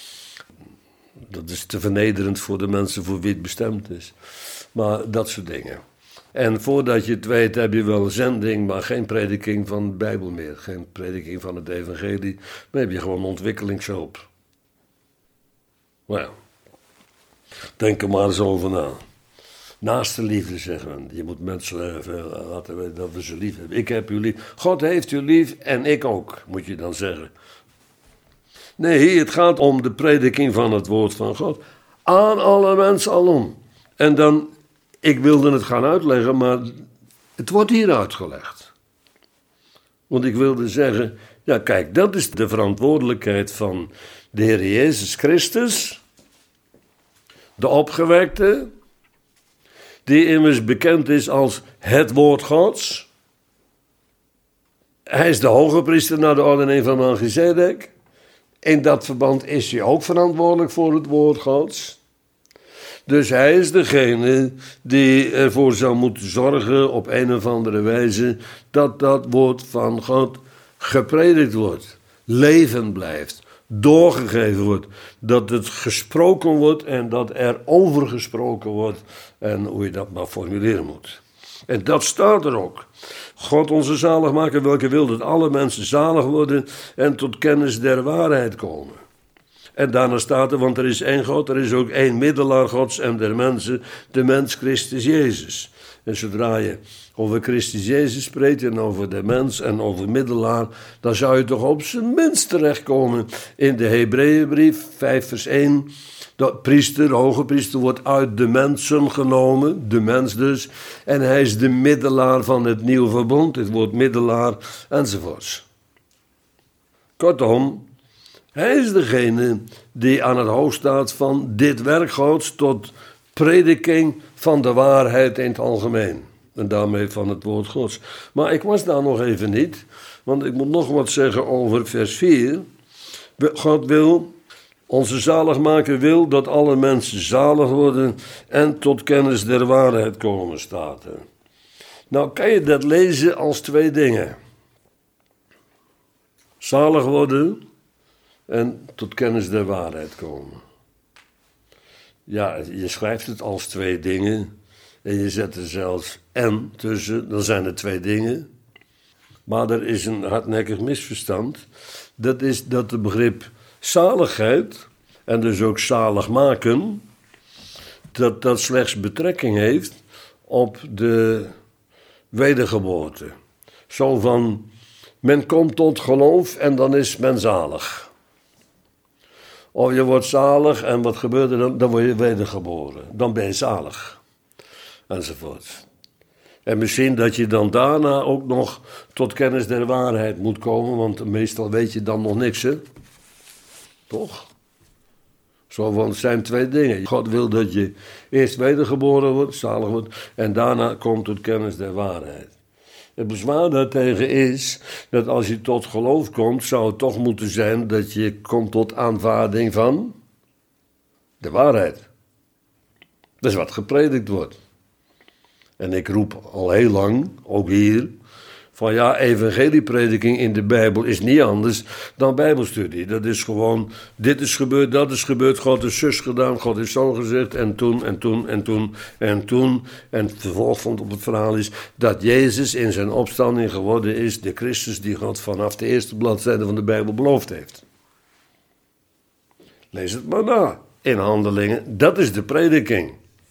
Dat is te vernederend voor de mensen voor wie het bestemd is. Maar dat soort dingen. En voordat je het weet heb je wel een zending, maar geen prediking van de Bijbel meer. Geen prediking van het evangelie, dan heb je gewoon ontwikkelingshulp. Nou ja, denk er maar eens over na. Naaste liefde, zeggen we. Je moet mensen laten weten dat we ze lief hebben. Ik heb u lief. God heeft u lief en ik ook, moet je dan zeggen. Nee, het gaat om de prediking van het woord van God. Aan alle mensen alom. En dan, ik wilde het gaan uitleggen, maar het wordt hier uitgelegd. Want ik wilde zeggen, ja kijk, dat is de verantwoordelijkheid van de Heer Jezus Christus. De opgewekte. Die immers bekend is als het woord Gods. Hij is de hoge priester naar de ordening van Melchizedek. In dat verband is hij ook verantwoordelijk voor het woord Gods. Dus hij is degene die ervoor zou moeten zorgen op een of andere wijze dat dat woord van God gepredikt wordt, levend blijft, doorgegeven wordt, dat het gesproken wordt en dat er over gesproken wordt en hoe je dat maar formuleren moet. En dat staat er ook. God onze zaligmaker, welke wil dat alle mensen zalig worden en tot kennis der waarheid komen. En daarna staat er, want er is één God, er is ook één middelaar Gods en der mensen, de mens Christus Jezus. En zodra je over Christus Jezus spreekt en over de mens en over middelaar, dan zou je toch op zijn minst terechtkomen in de Hebreeënbrief, vijf vers één. De priester, de hoge priester, wordt uit de mensen genomen, de mens dus. En hij is de middelaar van het nieuwe verbond, het woord middelaar enzovoorts. Kortom, hij is degene die aan het hoofd staat van dit werk Gods tot prediking van de waarheid in het algemeen. En daarmee van het woord Gods. Maar ik was daar nog even niet, want ik moet nog wat zeggen over vers vier. God wil, onze zaligmaker wil dat alle mensen zalig worden en tot kennis der waarheid komen, staat er. Nou kan je dat lezen als twee dingen. Zalig worden en tot kennis der waarheid komen. Ja, je schrijft het als twee dingen en je zet er zelfs en tussen, dan zijn er twee dingen. Maar er is een hardnekkig misverstand. Dat is dat het begrip zaligheid en dus ook zalig maken, dat dat slechts betrekking heeft op de wedergeboorte. Zo van, men komt tot geloof en dan is men zalig. Of je wordt zalig en wat gebeurt er dan? Dan word je wedergeboren. Dan ben je zalig. Enzovoort. En misschien dat je dan daarna ook nog tot kennis der waarheid moet komen, want meestal weet je dan nog niks, hè? Toch? Zo van, het zijn twee dingen. God wil dat je eerst wedergeboren wordt, zalig wordt, en daarna komt tot kennis der waarheid. Het bezwaar daartegen is dat als je tot geloof komt, zou het toch moeten zijn dat je komt tot aanvaarding van de waarheid. Dat is wat gepredikt wordt. En ik roep al heel lang, ook hier, van ja, evangelieprediking in de Bijbel is niet anders dan bijbelstudie. Dat is gewoon, dit is gebeurd, dat is gebeurd, God is zus gedaan, God is zo gezegd, en toen, en toen, en toen, en toen. En het vervolg van op het verhaal is dat Jezus in zijn opstanding geworden is de Christus die God vanaf de eerste bladzijde van de Bijbel beloofd heeft. Lees het maar na, in Handelingen, dat is de prediking.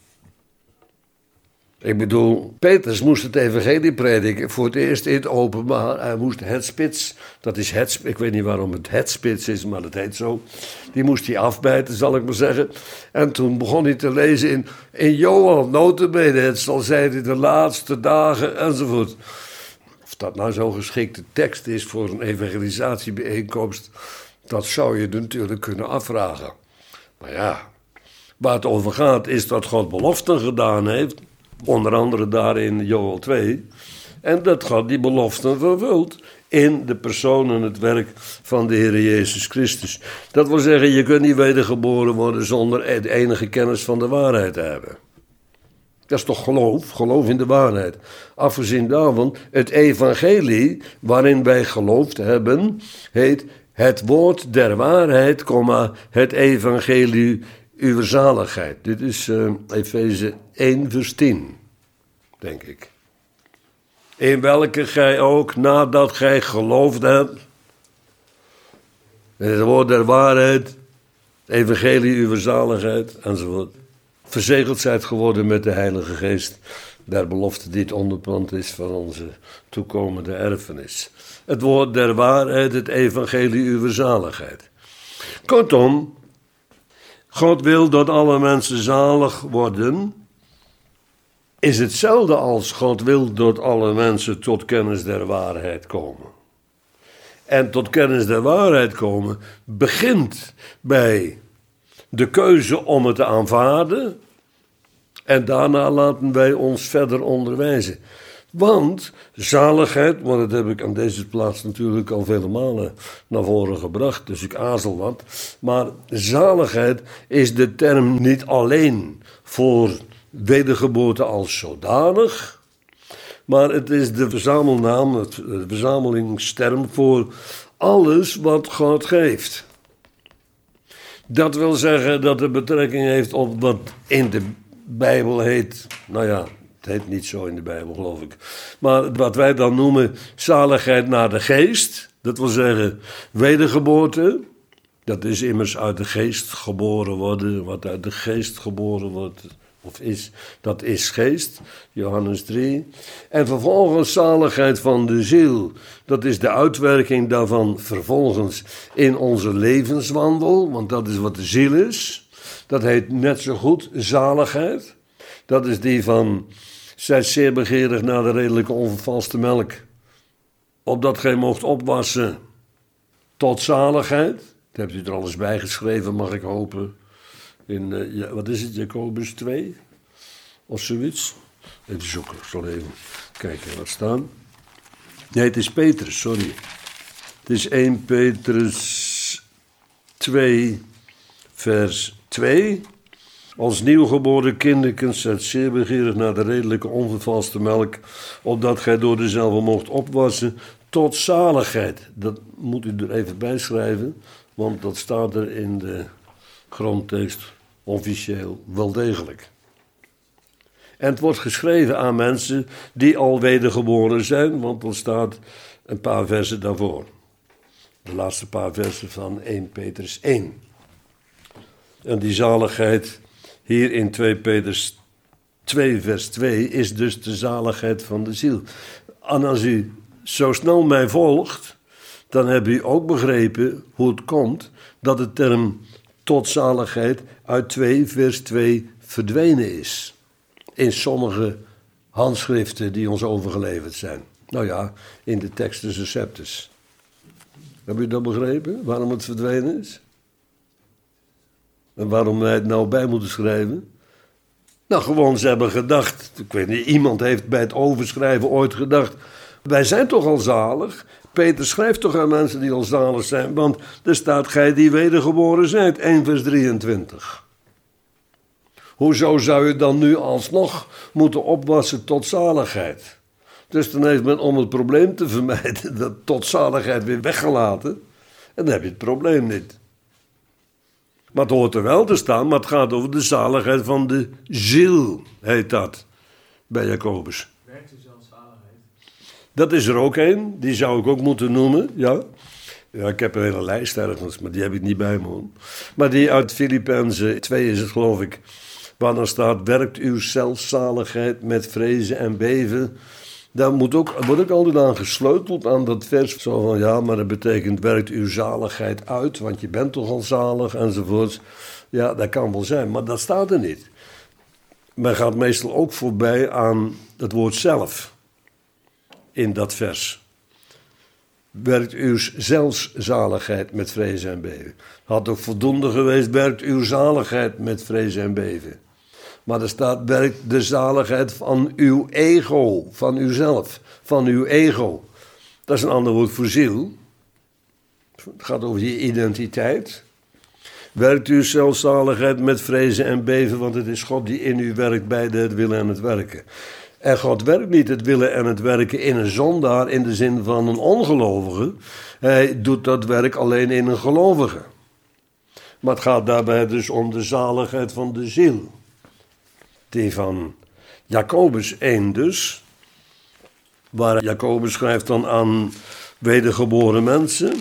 Ik bedoel, Petrus moest het evangelie prediken voor het eerst in het openbaar. Hij moest het spits, dat is het, ik weet niet waarom het het spits is, maar dat heet zo. Die moest hij afbijten, zal ik maar zeggen. En toen begon hij te lezen in, in Joel, nota bene, het zal zijn in de laatste dagen, enzovoort. Of dat nou zo'n geschikte tekst is voor een evangelisatiebijeenkomst, dat zou je natuurlijk kunnen afvragen. Maar ja, waar het over gaat is dat God beloften gedaan heeft. Onder andere daar in Joel twee. En dat God die beloften vervult in de persoon en het werk van de Heer Jezus Christus. Dat wil zeggen, je kunt niet wedergeboren worden zonder de enige kennis van de waarheid te hebben. Dat is toch geloof, geloof in de waarheid. Afgezien daarvan, het evangelie waarin wij geloofd hebben, heet het woord der waarheid, het evangelie uw zaligheid. Dit is uh, Efeze één vers tien, denk ik. In welke gij ook, nadat gij geloofd hebt, het woord der waarheid, het evangelie uw zaligheid, enzovoort, verzegeld zijt geworden met de Heilige Geest, der belofte die het onderpand is van onze toekomende erfenis. Het woord der waarheid, het evangelie uw zaligheid. Kortom, God wil dat alle mensen zalig worden, is hetzelfde als God wil dat alle mensen tot kennis der waarheid komen. En tot kennis der waarheid komen begint bij de keuze om het te aanvaarden en daarna laten wij ons verder onderwijzen. Want zaligheid, want dat heb ik aan deze plaats natuurlijk al vele malen naar voren gebracht, dus ik aarzel wat. Maar zaligheid is de term niet alleen voor wedergeboorte als zodanig, maar het is de verzamelnaam, de verzamelingsterm voor alles wat God geeft. Dat wil zeggen dat het betrekking heeft op wat in de Bijbel heet, nou ja, Het heet niet zo in de Bijbel, geloof ik. Maar wat wij dan noemen zaligheid naar de geest, dat wil zeggen wedergeboorte. Dat is immers uit de geest geboren worden. Wat uit de geest geboren wordt, of is, dat is geest. Johannes drie. En vervolgens zaligheid van de ziel. Dat is de uitwerking daarvan vervolgens in onze levenswandel. Want dat is wat de ziel is. Dat heet net zo goed zaligheid. Dat is die van, zijt zeer begeerig naar de redelijke onvervalste melk, opdat gij mocht opwassen tot zaligheid. Dat hebt u er alles bij geschreven, mag ik hopen. In, uh, ja, wat is het, Jacobus twee? Of zoiets? Even zoeken, ik zal even kijken wat staan. Nee, het is Petrus, sorry. Het is eerste Petrus twee, vers twee. Als nieuwgeboren kinderkens zijt zeer begeerig naar de redelijke onvervalste melk, opdat gij door dezelfde mocht opwassen tot zaligheid. Dat moet u er even bij schrijven, want dat staat er in de grondtekst officieel wel degelijk. En het wordt geschreven aan mensen die al wedergeboren zijn, want er staat een paar versen daarvoor. De laatste paar versen van eerste Petrus één. En die zaligheid hier in tweede Petrus twee vers twee is dus de zaligheid van de ziel. En als u zo snel mij volgt, dan heb u ook begrepen hoe het komt dat de term tot zaligheid uit twee vers twee verdwenen is. In sommige handschriften die ons overgeleverd zijn. Nou ja, in de Textus Receptus. Heb u dat begrepen, waarom het verdwenen is? En waarom wij het nou bij moeten schrijven? Nou, gewoon, ze hebben gedacht, ik weet niet, iemand heeft bij het overschrijven ooit gedacht, wij zijn toch al zalig? Peter schrijft toch aan mensen die al zalig zijn, want er staat, gij die wedergeboren zijt, één vers drieëntwintig. Hoezo zou je dan nu alsnog moeten opwassen tot zaligheid? Dus dan heeft men, om het probleem te vermijden, dat tot zaligheid weer weggelaten, en dan heb je het probleem niet. Maar het hoort er wel te staan, maar het gaat over de zaligheid van de ziel, heet dat, bij Jacobus. Werkt u zelfs zaligheid? Dat is er ook een, die zou ik ook moeten noemen, ja. Ja, ik heb een hele lijst ergens, maar die heb ik niet bij me, hoor. Maar die uit Filippenzen twee is het, geloof ik, waar dan staat, werkt uw zelfzaligheid met vrezen en beven. Daar moet ook, wordt ook altijd aan gesleuteld, aan dat vers. Zo van, ja, maar dat betekent, werkt uw zaligheid uit, want je bent toch al zalig, enzovoorts. Ja, dat kan wel zijn, maar dat staat er niet. Men gaat meestal ook voorbij aan het woord zelf in dat vers. Werkt uw zelfzaligheid met vrezen en beven. Had ook voldoende geweest, werkt uw zaligheid met vrezen en beven. Maar er staat, werkt de zaligheid van uw ego, van uzelf, van uw ego. Dat is een ander woord voor ziel. Het gaat over je identiteit. Werkt uw zelfzaligheid met vrezen en beven, want het is God die in u werkt, beide het willen en het werken. En God werkt niet het willen en het werken in een zondaar in de zin van een ongelovige. Hij doet dat werk alleen in een gelovige. Maar het gaat daarbij dus om de zaligheid van de ziel. Die van Jacobus één dus, waar Jacobus schrijft dan aan wedergeboren mensen.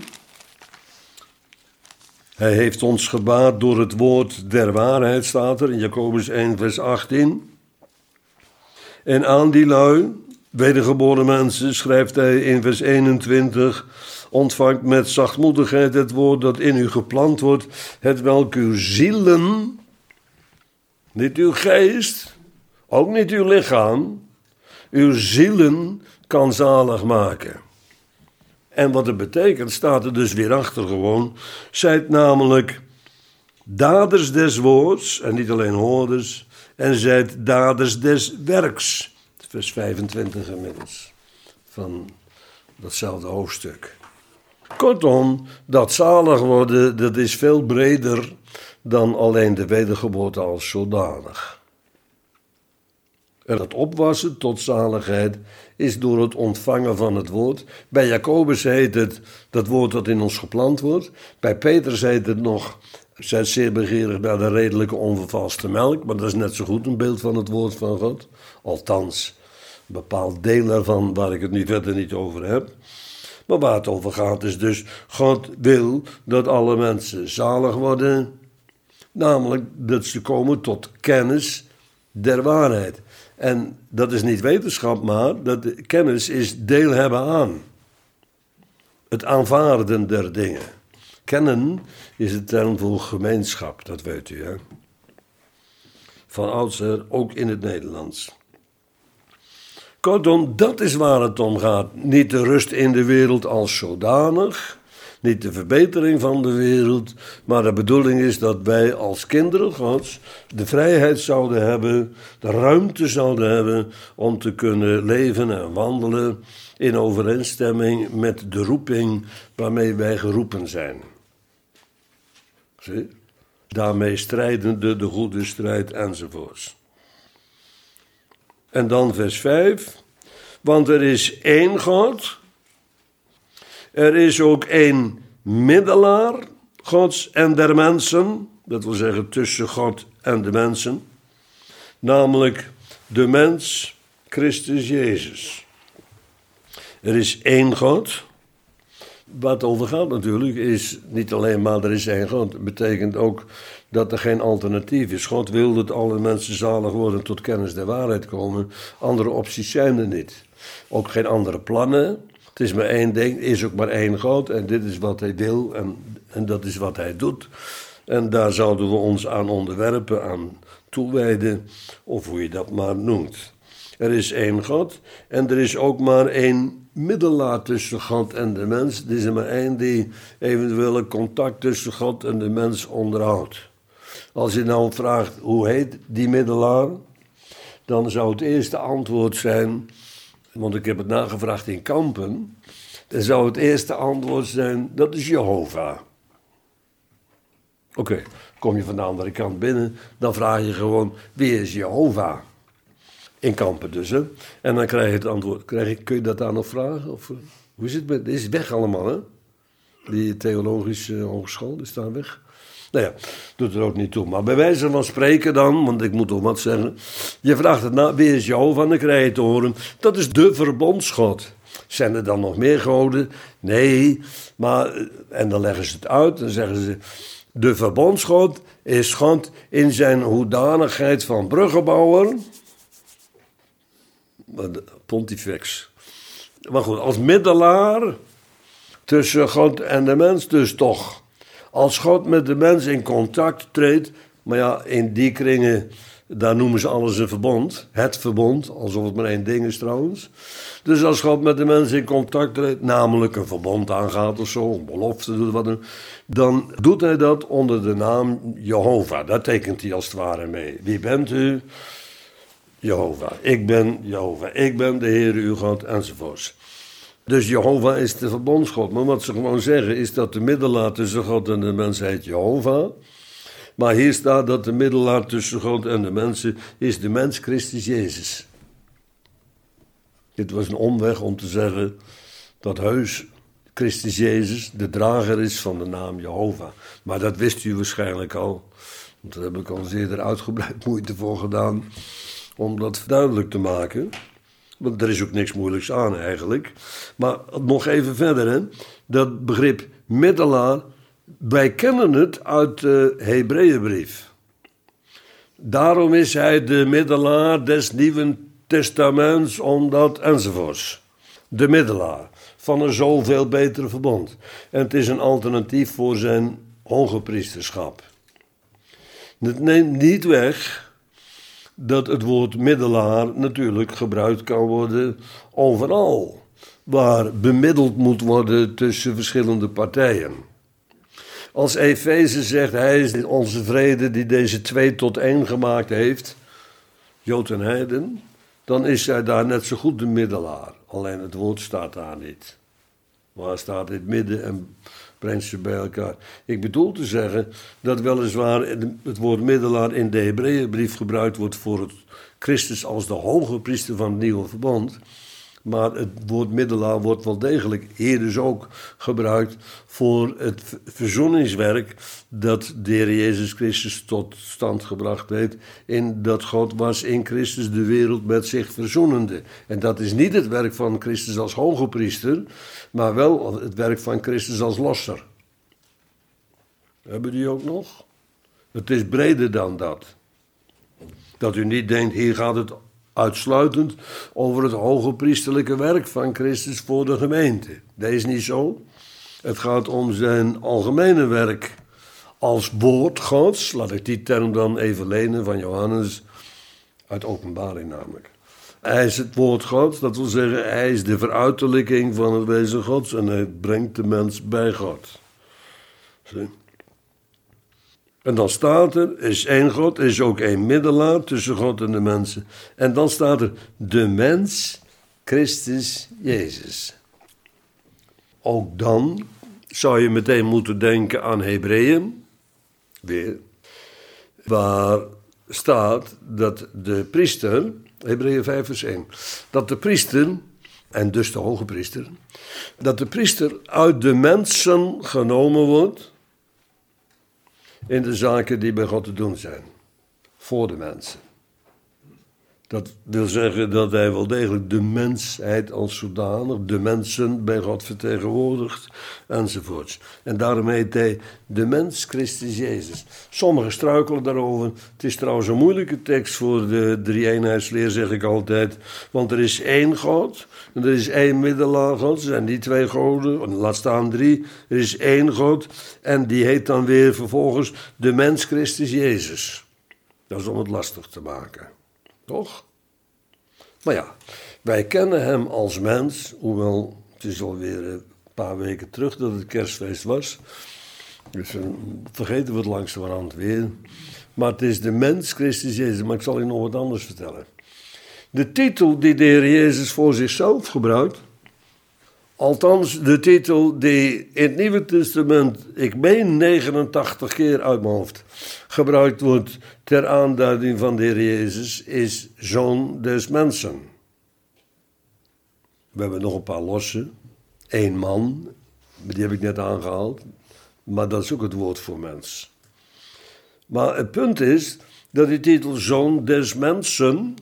Hij heeft ons gebaat door het woord der waarheid, staat er in Jacobus één vers achttien. En aan die lui, wedergeboren mensen, schrijft hij in vers eenentwintig, ontvangt met zachtmoedigheid het woord dat in u geplant wordt, het welk uw zielen, niet uw geest, ook niet uw lichaam, uw zielen kan zalig maken. En wat het betekent, staat er dus weer achter gewoon, zijt namelijk daders des woords, en niet alleen hoorders, en zijt daders des werks. Vers vijfentwintig inmiddels, van datzelfde hoofdstuk. Kortom, dat zalig worden, dat is veel breder dan alleen de wedergeboorte als zodanig. En dat opwassen tot zaligheid is door het ontvangen van het woord. Bij Jacobus heet het dat woord dat in ons geplant wordt. Bij Petrus heet het nog, zijt zeer begeerig naar de redelijke onvervalste melk. Maar dat is net zo goed een beeld van het woord van God. Althans, een bepaald deel daarvan waar ik het niet verder niet over heb. Maar waar het over gaat is dus, God wil dat alle mensen zalig worden. Namelijk dat ze komen tot kennis der waarheid. En dat is niet wetenschap, maar dat de kennis is deel hebben aan. Het aanvaarden der dingen. Kennen is de term voor gemeenschap, dat weet u, hè. Van oudsher, ook in het Nederlands. Kortom, dat is waar het om gaat. Niet de rust in de wereld als zodanig, niet de verbetering van de wereld, maar de bedoeling is dat wij als kinderen Gods de vrijheid zouden hebben, de ruimte zouden hebben om te kunnen leven en wandelen in overeenstemming met de roeping waarmee wij geroepen zijn. Zie? Daarmee strijdende de goede strijd enzovoorts. En dan vers vijf. Want er is één God. Er is ook één middelaar, Gods en der mensen. Dat wil zeggen tussen God en de mensen. Namelijk de mens, Christus Jezus. Er is één God. Wat het over gaat natuurlijk is niet alleen maar er is één God. Het betekent ook dat er geen alternatief is. God wil dat alle mensen zalig worden tot kennis der waarheid komen. Andere opties zijn er niet. Ook geen andere plannen. Het is maar één ding, er is ook maar één God. En dit is wat hij wil en, en dat is wat hij doet. En daar zouden we ons aan onderwerpen, aan toewijden. Of hoe je dat maar noemt. Er is één God en er is ook maar één middelaar tussen God en de mens. Er is er maar één die eventueel een contact tussen God en de mens onderhoudt. Als je nou vraagt hoe heet die middelaar, dan zou het eerste antwoord zijn, want ik heb het nagevraagd in Kampen, dan zou het eerste antwoord zijn, dat is Jehovah. Oké, okay, kom je van de andere kant binnen, dan vraag je gewoon, wie is Jehovah? In Kampen dus, hè. En dan krijg je het antwoord. Krijg je, kun je dat daar nog vragen? Of, hoe is het met, is het weg allemaal, hè? Die theologische hogeschool is daar weg. Nou ja, doet er ook niet toe. Maar bij wijze van spreken dan, want ik moet toch wat zeggen. Je vraagt het na, wie is Jehovah? En dan krijg je te horen, dat is de verbondsgod. Zijn er dan nog meer goden? Nee, maar, en dan leggen ze het uit en zeggen ze, de verbondsgod is God in zijn hoedanigheid van bruggenbouwer. Pontifex. Maar goed, als middelaar tussen God en de mens dus toch. Als God met de mens in contact treedt, maar ja, in die kringen, daar noemen ze alles een verbond. Het verbond, alsof het maar één ding is trouwens. Dus als God met de mens in contact treedt, namelijk een verbond aangaat of zo, een belofte doet, wat dan, dan doet hij dat onder de naam Jehovah. Daar tekent hij als het ware mee. Wie bent u? Jehovah. Ik ben Jehovah. Ik ben de Heer uw God, enzovoorts. Dus Jehovah is de verbondsgod. Maar wat ze gewoon zeggen is dat de middelaar tussen God en de mens heet Jehovah. Maar hier staat dat de middelaar tussen God en de mensen is de mens Christus Jezus. Dit was een omweg om te zeggen dat heus Christus Jezus de drager is van de naam Jehovah. Maar dat wist u waarschijnlijk al. Want daar heb ik al zeer uitgebreid moeite voor gedaan om dat duidelijk te maken. Want er is ook niks moeilijks aan eigenlijk. Maar nog even verder, hè. Dat begrip middelaar, wij kennen het uit de Hebreeënbrief. Daarom is hij de middelaar des Nieuwen Testaments, omdat enzovoorts. De middelaar van een zoveel betere verbond. En het is een alternatief voor zijn hogepriesterschap. Het neemt niet weg dat het woord middelaar natuurlijk gebruikt kan worden overal, waar bemiddeld moet worden tussen verschillende partijen. Als Efeze zegt, hij is onze vrede die deze twee tot één gemaakt heeft, Jood en heiden, dan is hij daar net zo goed de middelaar. Alleen het woord staat daar niet. Maar hij staat in het midden en brengt ze bij elkaar. Ik bedoel te zeggen dat weliswaar het woord middelaar in de Hebreeënbrief gebruikt wordt voor het Christus als de hoge priester van het nieuwe verbond. Maar het woord middelaar wordt wel degelijk hier dus ook gebruikt voor het verzoeningswerk dat de Heer Jezus Christus tot stand gebracht heeft. In dat God was in Christus de wereld met zich verzoenende. En dat is niet het werk van Christus als hoge priester, maar wel het werk van Christus als losser. Hebben die ook nog? Het is breder dan dat. Dat u niet denkt, hier gaat het uitsluitend over het hoge priesterlijke werk van Christus voor de gemeente. Dat is niet zo. Het gaat om zijn algemene werk als woord Gods. Laat ik die term dan even lenen van Johannes uit Openbaring namelijk. Hij is het woord Gods, dat wil zeggen, hij is de veruiterlijking van het wezen Gods en hij brengt de mens bij God. Zie? En dan staat er, er is één God, er is ook één middelaar tussen God en de mensen. En dan staat er, de mens, Christus Jezus. Ook dan zou je meteen moeten denken aan Hebreeën, weer, waar staat dat de priester, Hebreeën vijf vers één, dat de priester, en dus de hoge priester, dat de priester uit de mensen genomen wordt in de zaken die bij God te doen zijn. Voor de mensen. Dat wil zeggen dat hij wel degelijk de mensheid als zodanig, de mensen bij God vertegenwoordigt, enzovoorts. En daarom heet hij de mens Christus Jezus. Sommigen struikelen daarover. Het is trouwens een moeilijke tekst voor de drie-eenheidsleer, zeg ik altijd. Want er is één God, en er is één middelaar God. Er zijn die twee goden, laat staan drie. Er is één God, en die heet dan weer vervolgens de mens Christus Jezus. Dat is om het lastig te maken. Toch? Maar ja, wij kennen hem als mens, hoewel het is alweer een paar weken terug dat het kerstfeest was. Dus vergeten we het langzamerhand weer. Maar het is de mens Christus Jezus, maar ik zal je nog wat anders vertellen. De titel die de Heer Jezus voor zichzelf gebruikt, althans de titel die in het Nieuwe Testament, ik meen negenentachtig keer uit mijn hoofd, gebruikt wordt ter aanduiding van de Heer Jezus, is Zoon des Mensen. We hebben nog een paar losse. Eén man, die heb ik net aangehaald, maar dat is ook het woord voor mens. Maar het punt is dat die titel Zoon des Mensen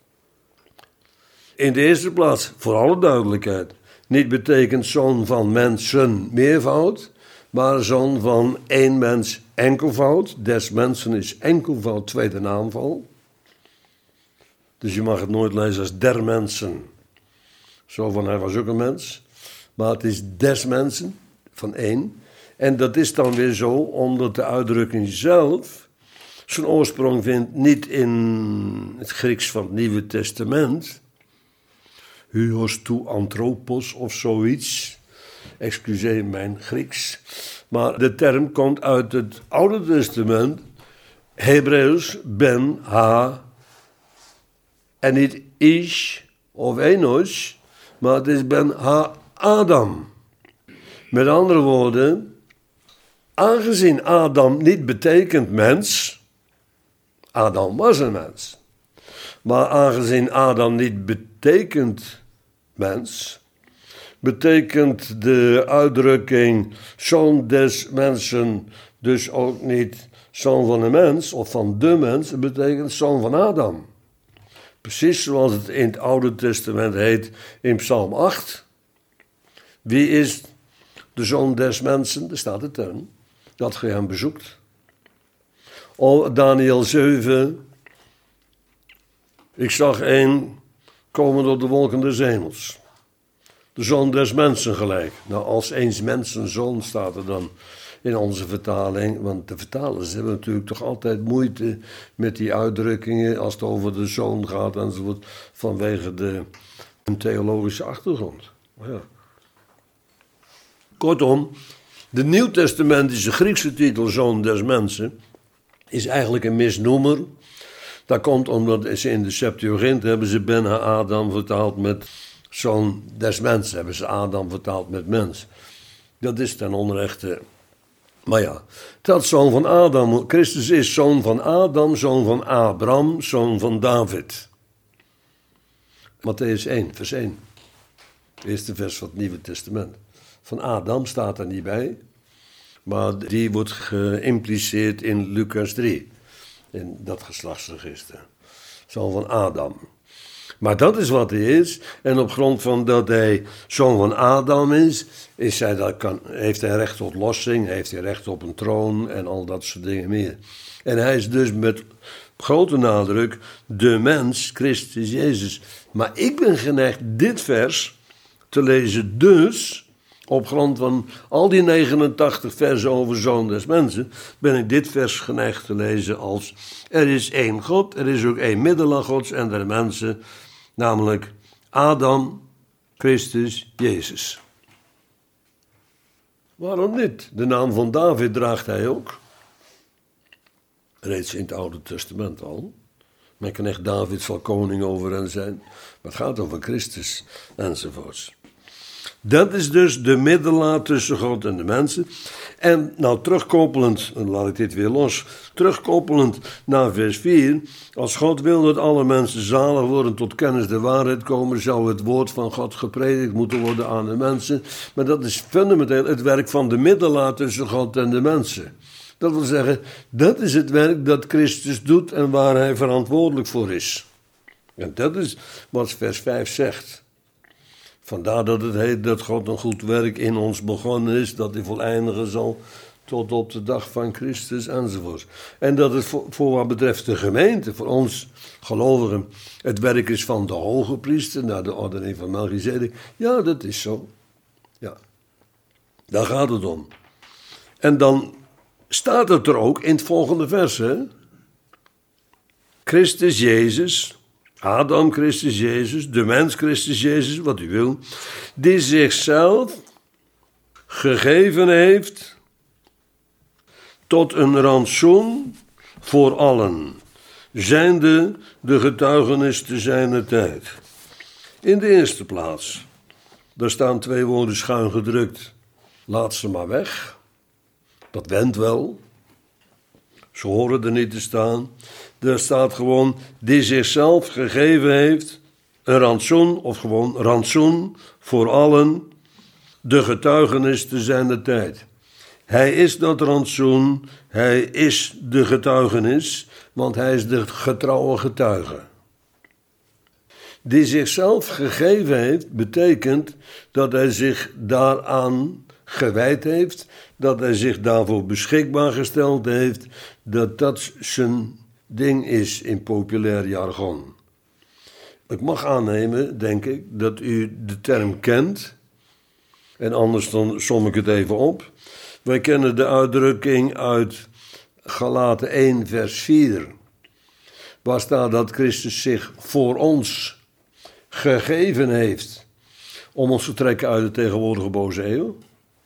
in de eerste plaats, voor alle duidelijkheid, niet betekent zoon van mensen meervoud, maar zoon van één mens enkelvoud. Des mensen is enkelvoud tweede naamval. Dus je mag het nooit lezen als der mensen. Zo van hij was ook een mens. Maar het is des mensen, van één. En dat is dan weer zo, omdat de uitdrukking zelf zijn oorsprong vindt niet in het Grieks van het Nieuwe Testament, huos tou anthropos of zoiets. Excuseer mijn Grieks. Maar de term komt uit het Oude Testament. Hebreeuws ben ha. En niet ish of enos. Maar het is ben ha Adam. Met andere woorden, aangezien Adam niet betekent mens. Adam was een mens. Maar aangezien Adam niet betekent mens, betekent de uitdrukking zoon des mensen dus ook niet zoon van een mens of van de mens, het betekent zoon van Adam. Precies zoals het in het Oude Testament heet in Psalm acht. Wie is de zoon des mensen? Daar staat de term, dat ge hem bezoekt. O, Daniel zeven. Ik zag een komen door de wolken des hemels. De zoon des mensen gelijk. Nou, als eens mensenzoon staat er dan in onze vertaling. Want de vertalers hebben natuurlijk toch altijd moeite met die uitdrukkingen als het over de zoon gaat enzovoort. Vanwege de theologische achtergrond. Ja. Kortom, de nieuwtestamentische Griekse titel zoon des mensen is eigenlijk een misnoemer. Dat komt omdat ze in de Septuagint hebben ze Ben ha-Adam vertaald met zoon des mensen. Hebben ze Adam vertaald met mens. Dat is ten onrechte. Maar ja, dat zoon van Adam. Christus is zoon van Adam, zoon van Abraham, zoon van David. Mattheüs één, vers één. Eerste vers van het Nieuwe Testament. Van Adam staat er niet bij. Maar die wordt geïmpliceerd in Lucas drie. In dat geslachtsregister. Zoon van Adam. Maar dat is wat hij is. En op grond van dat hij zoon van Adam is, is hij dat kan, heeft hij recht tot lossing, heeft hij recht op een troon en al dat soort dingen meer. En hij is dus met grote nadruk de mens, Christus Jezus. Maar ik ben geneigd dit vers te lezen dus, op grond van al die negenentachtig versen over zoon des mensen, ben ik dit vers geneigd te lezen als: er is één God, er is ook één middelaar Gods en der mensen, namelijk Adam, Christus, Jezus. Waarom niet? De naam van David draagt hij ook. Reeds in het Oude Testament al. Mijn knecht David zal koning over hen zijn. Maar het gaat over Christus enzovoorts. Dat is dus de middelaar tussen God en de mensen. En nou terugkoppelend, dan laat ik dit weer los, terugkoppelend naar vers vier. Als God wil dat alle mensen zalig worden, tot kennis de waarheid komen, zou het woord van God gepredikt moeten worden aan de mensen. Maar dat is fundamenteel het werk van de middelaar tussen God en de mensen. Dat wil zeggen, dat is het werk dat Christus doet en waar hij verantwoordelijk voor is. En dat is wat vers vijf zegt. Vandaar dat het heet dat God een goed werk in ons begonnen is, dat hij voleindigen zal tot op de dag van Christus enzovoort. En dat het voor, voor wat betreft de gemeente, voor ons gelovigen, het werk is van de hoge priester naar de ordening van Melchizedek. Ja, dat is zo. Ja, daar gaat het om. En dan staat het er ook in het volgende vers, hè? Christus Jezus, Adam Christus Jezus, de mens Christus Jezus, wat u wil, die zichzelf gegeven heeft tot een rantsoen voor allen, zijnde de getuigenis te zijner tijd. In de eerste plaats, daar staan twee woorden schuin gedrukt, laat ze maar weg. Dat went wel. Ze horen er niet te staan. Er staat gewoon, die zichzelf gegeven heeft, een rantsoen, of gewoon rantsoen voor allen, de getuigenis te zijner tijd. Hij is dat rantsoen, hij is de getuigenis, want hij is de getrouwe getuige. Die zichzelf gegeven heeft, betekent dat hij zich daaraan gewijd heeft, dat hij zich daarvoor beschikbaar gesteld heeft, dat dat zijn ding is in populair jargon. Ik mag aannemen, denk ik, dat u de term kent, en anders dan som ik het even op. Wij kennen de uitdrukking uit Galaten één vers vier, waar staat dat Christus zich voor ons gegeven heeft om ons te trekken uit de tegenwoordige boze eeuw.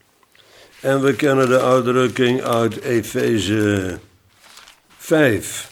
En we kennen de uitdrukking uit Efeze vijf,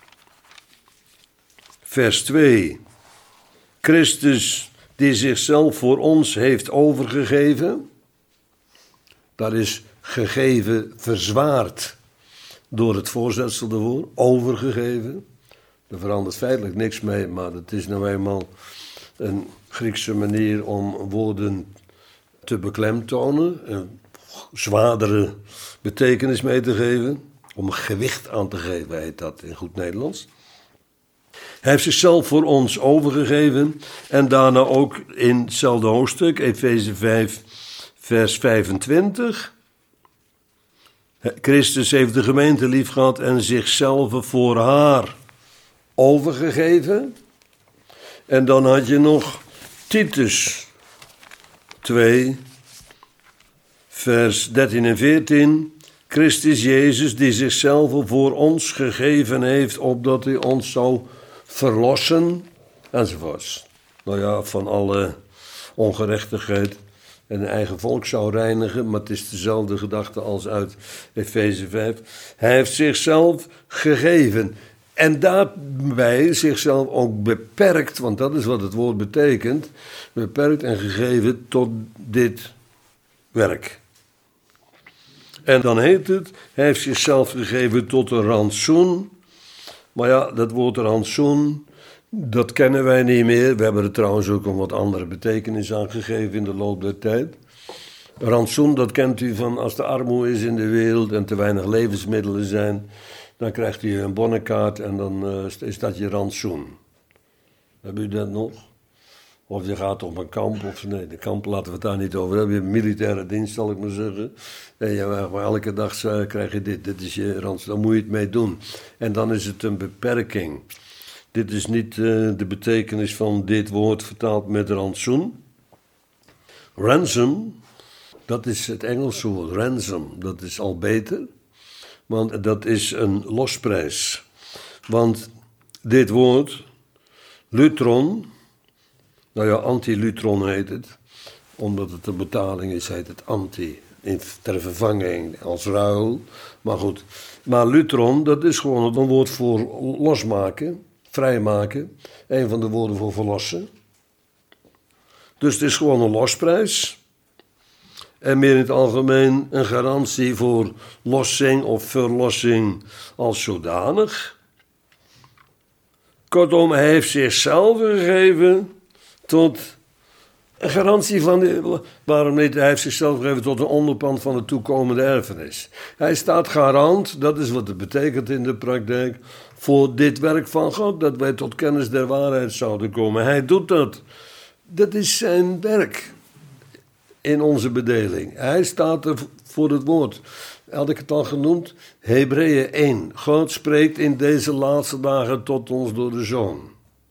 vers twee. Christus die zichzelf voor ons heeft overgegeven. Dat is gegeven verzwaard door het voorzetsel ervoor, overgegeven. Er verandert feitelijk niks mee, maar het is nou eenmaal een Griekse manier om woorden te beklemtonen, een zwaardere betekenis mee te geven, om gewicht aan te geven, heet dat in goed Nederlands. Hij heeft zichzelf voor ons overgegeven en daarna ook in hetzelfde hoofdstuk, Efeze vijf, vers vijfentwintig. Christus heeft de gemeente lief gehad en zichzelf voor haar overgegeven. En dan had je nog Titus twee, vers dertien en veertien. Christus Jezus die zichzelf voor ons gegeven heeft, opdat hij ons zou verlossen, enzovoorts. Nou ja, van alle ongerechtigheid en een eigen volk zou reinigen, maar het is dezelfde gedachte als uit Efeze vijf. Hij heeft zichzelf gegeven en daarbij zichzelf ook beperkt, want dat is wat het woord betekent, beperkt en gegeven tot dit werk. En dan heet het, hij heeft zichzelf gegeven tot een rantsoen. Maar ja, dat woord rantsoen, dat kennen wij niet meer. We hebben er trouwens ook een wat andere betekenis aan gegeven in de loop der tijd. Rantsoen, dat kent u van als de armoede is in de wereld en te weinig levensmiddelen zijn. Dan krijgt u een bonnenkaart en dan uh, is dat je rantsoen. Hebben u dat nog? Of je gaat op een kamp, of nee, de kamp laten we het daar niet over hebben. Je hebt militaire dienst, zal ik maar zeggen. En je, maar elke dag uh, krijg je dit, dit is je rantsoen, dan moet je het mee doen. En dan is het een beperking. Dit is niet uh, de betekenis van dit woord vertaald met rantsoen. Ransom, dat is het Engelse woord, ransom, dat is al beter. Want dat is een losprijs. Want dit woord, lutron, nou ja, anti-lutron heet het. Omdat het een betaling is, heet het anti. Ter vervanging, als ruil. Maar goed. Maar lutron, dat is gewoon een woord voor losmaken, vrijmaken. Een van de woorden voor verlossen. Dus het is gewoon een losprijs. En meer in het algemeen een garantie voor lossing of verlossing als zodanig. Kortom, hij heeft zichzelf gegeven tot een garantie van de, waarom niet? Hij heeft zichzelf gegeven tot een onderpand van de toekomende erfenis. Hij staat garant, dat is wat het betekent in de praktijk, voor dit werk van God, dat wij tot kennis der waarheid zouden komen. Hij doet dat. Dat is zijn werk in onze bedeling. Hij staat er voor het woord. Had ik het al genoemd? Hebreeën één. God spreekt in deze laatste dagen tot ons door de Zoon.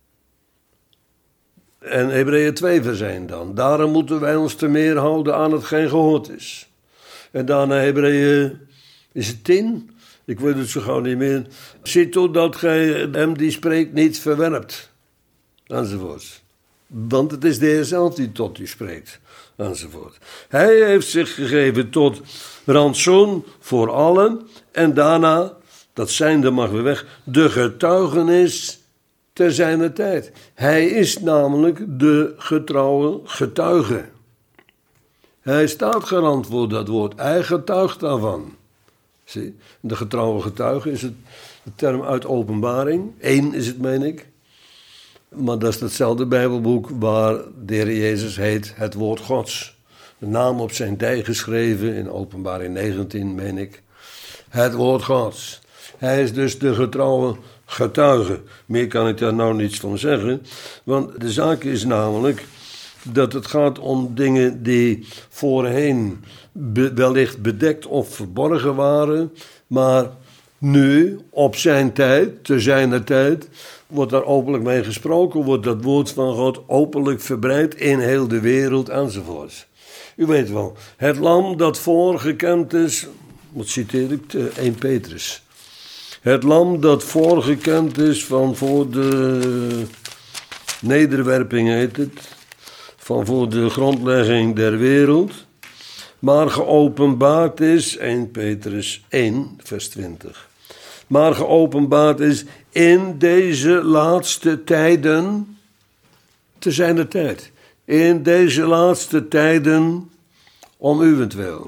En Hebreeën twee vers één dan. Daarom moeten wij ons te meer houden aan hetgeen gehoord is. En daarna Hebreeën, is het tien? Ik weet het zo gauw niet meer. Zie toe dat gij hem die spreekt niet verwerpt. Enzovoort. Want het is de Heer zelf die tot u spreekt. Enzovoort. Hij heeft zich gegeven tot rantsoen voor allen. En daarna, dat zijnde mag weer weg, de getuigenis ter zijner tijd. Hij is namelijk de getrouwe getuige. Hij staat garant voor dat woord. Hij getuigt daarvan. Zie, de getrouwe getuige is het, de term uit Openbaring. Eén is het, meen ik. Maar dat is hetzelfde Bijbelboek waar de Heer Jezus heet het woord Gods. De naam op zijn dij geschreven in Openbaring negentien, meen ik. Het woord Gods. Hij is dus de getrouwe getuige. Meer kan ik daar nou niets van zeggen. Want de zaak is namelijk dat het gaat om dingen die voorheen be- wellicht bedekt of verborgen waren. Maar nu, op zijn tijd, te zijner tijd, wordt daar openlijk mee gesproken. Wordt dat woord van God openlijk verbreid in heel de wereld enzovoort. U weet wel, het lam dat voorgekend is, wat citeer ik, Eerste Petrus. Het lam dat voorgekend is van voor de nederwerping heet het, van voor de grondlegging der wereld, maar geopenbaard is, Eerste Petrus één, vers twintig. Maar geopenbaard is in deze laatste tijden, te zijner tijd, in deze laatste tijden om uwentwil.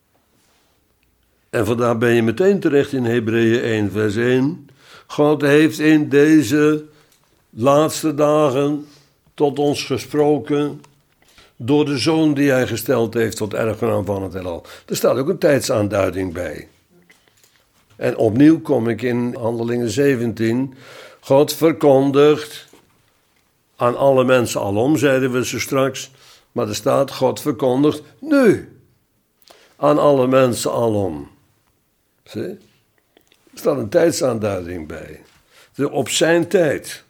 En vandaar ben je meteen terecht in Hebreeën één, vers één. God heeft in deze laatste dagen tot ons gesproken door de Zoon die hij gesteld heeft tot erfgenaam van het heelal. Er staat ook een tijdsaanduiding bij. En opnieuw kom ik in Handelingen zeventien. God verkondigt aan alle mensen alom, zeiden we zo straks. Maar er staat, God verkondigt nu aan alle mensen alom. Zie? Er staat een tijdsaanduiding bij. Dus op zijn tijd.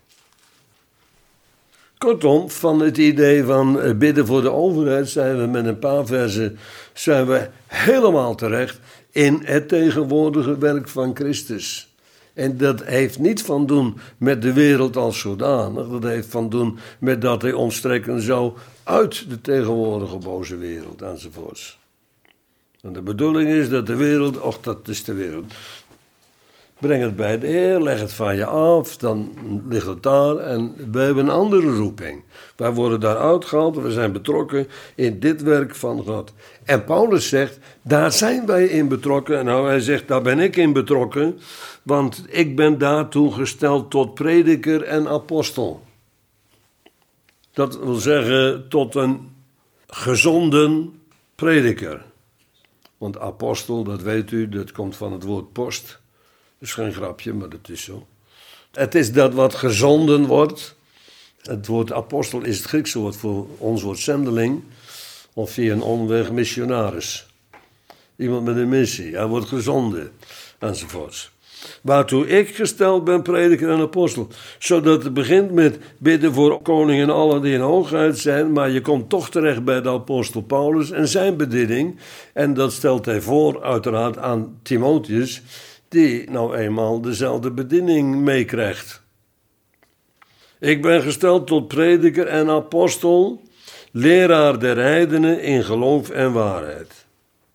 Kortom, van het idee van bidden voor de overheid zijn we met een paar versen zijn we helemaal terecht in het tegenwoordige werk van Christus. En dat heeft niet van doen met de wereld als zodanig. Dat heeft van doen met dat hij ons trekken zou uit de tegenwoordige boze wereld enzovoorts. En de bedoeling is dat de wereld, och dat is de wereld. Breng het bij de Heer, leg het van je af, dan ligt het daar en we hebben een andere roeping. Wij worden daar uitgehaald, we zijn betrokken in dit werk van God. En Paulus zegt, daar zijn wij in betrokken. Nou, hij zegt, daar ben ik in betrokken, want ik ben daartoe gesteld tot prediker en apostel. Dat wil zeggen, tot een gezonden prediker. Want apostel, dat weet u, dat komt van het woord post. Dat is geen grapje, maar dat is zo. Het is dat wat gezonden wordt. Het woord apostel is het Griekse woord voor ons woord zendeling. Of via een omweg missionaris. Iemand met een missie, hij wordt gezonden. Enzovoorts. Waartoe ik gesteld ben, prediker en apostel. Zodat het begint met bidden voor koningen en allen die in hoogheid zijn. Maar je komt toch terecht bij de apostel Paulus en zijn bediening. En dat stelt hij voor uiteraard aan Timotheus. Die nou eenmaal dezelfde bediening meekrijgt. Ik ben gesteld tot prediker en apostel. Leraar der heidenen in geloof en waarheid.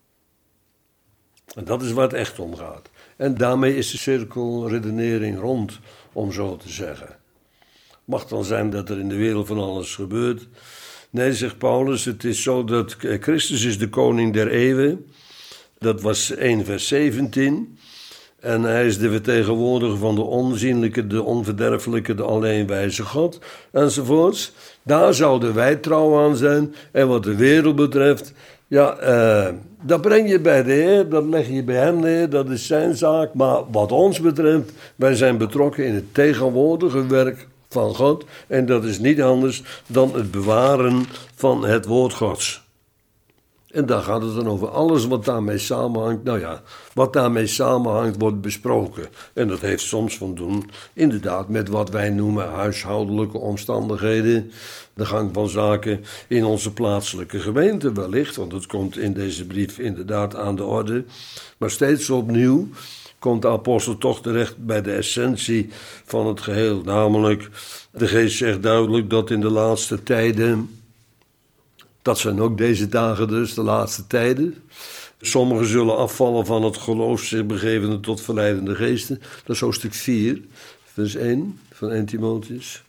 En dat is waar het echt om gaat. En daarmee is de cirkelredenering rond, om zo te zeggen. Mag dan zijn dat er in de wereld van alles gebeurt. Nee, zegt Paulus, het is zo dat Christus is de koning der eeuwen. Dat was één vers zeventien. En hij is de vertegenwoordiger van de onzienlijke, de onverderfelijke, de alleenwijze God, enzovoorts. Daar zouden wij trouw aan zijn. En wat de wereld betreft, ja, eh, dat breng je bij de Heer, dat leg je bij hem neer, dat is zijn zaak. Maar wat ons betreft, wij zijn betrokken in het tegenwoordige werk van God. En dat is niet anders dan het bewaren van het woord Gods. En daar gaat het dan over alles wat daarmee samenhangt. Nou ja, wat daarmee samenhangt wordt besproken. En dat heeft soms van doen, inderdaad, met wat wij noemen huishoudelijke omstandigheden. De gang van zaken in onze plaatselijke gemeente wellicht. Want het komt in deze brief inderdaad aan de orde. Maar steeds opnieuw komt de apostel toch terecht bij de essentie van het geheel. Namelijk, de geest zegt duidelijk dat in de laatste tijden... Dat zijn ook deze dagen dus, de laatste tijden. Sommigen zullen afvallen van het geloof, zich begevende tot verleidende geesten. Dat is hoofdstuk vier, vers één van eerste Timotheus.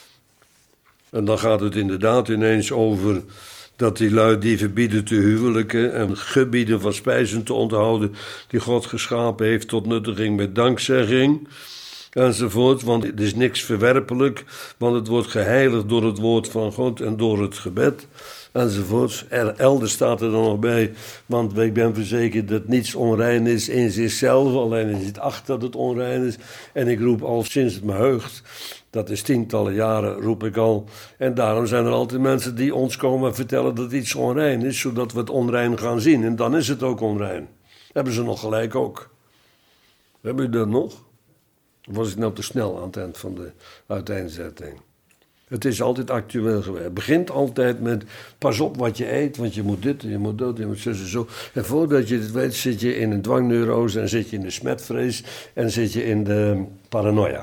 En dan gaat het inderdaad ineens over dat die lui die verbieden te huwelijken en gebieden van spijzen te onthouden die God geschapen heeft tot nuttiging met dankzegging. Enzovoort, want het is niks verwerpelijk, want het wordt geheiligd door het woord van God en door het gebed. Enzovoorts. Er, elders staat er dan nog bij, want ik ben verzekerd dat niets onrein is in zichzelf, alleen is het acht dat het onrein is. En ik roep al sinds het me heugt, dat is tientallen jaren roep ik al. En daarom zijn er altijd mensen die ons komen vertellen dat iets onrein is, zodat we het onrein gaan zien. En dan is het ook onrein. Hebben ze nog gelijk ook. Hebben u dat nog? Of was ik nou te snel aan het eind van de uiteenzetting? Het is altijd actueel geweest. Het begint altijd met, pas op wat je eet, want je moet dit, je moet dat, je moet zo en zo. En voordat je het weet zit je in een dwangneurose en zit je in de smetvrees en zit je in de paranoia.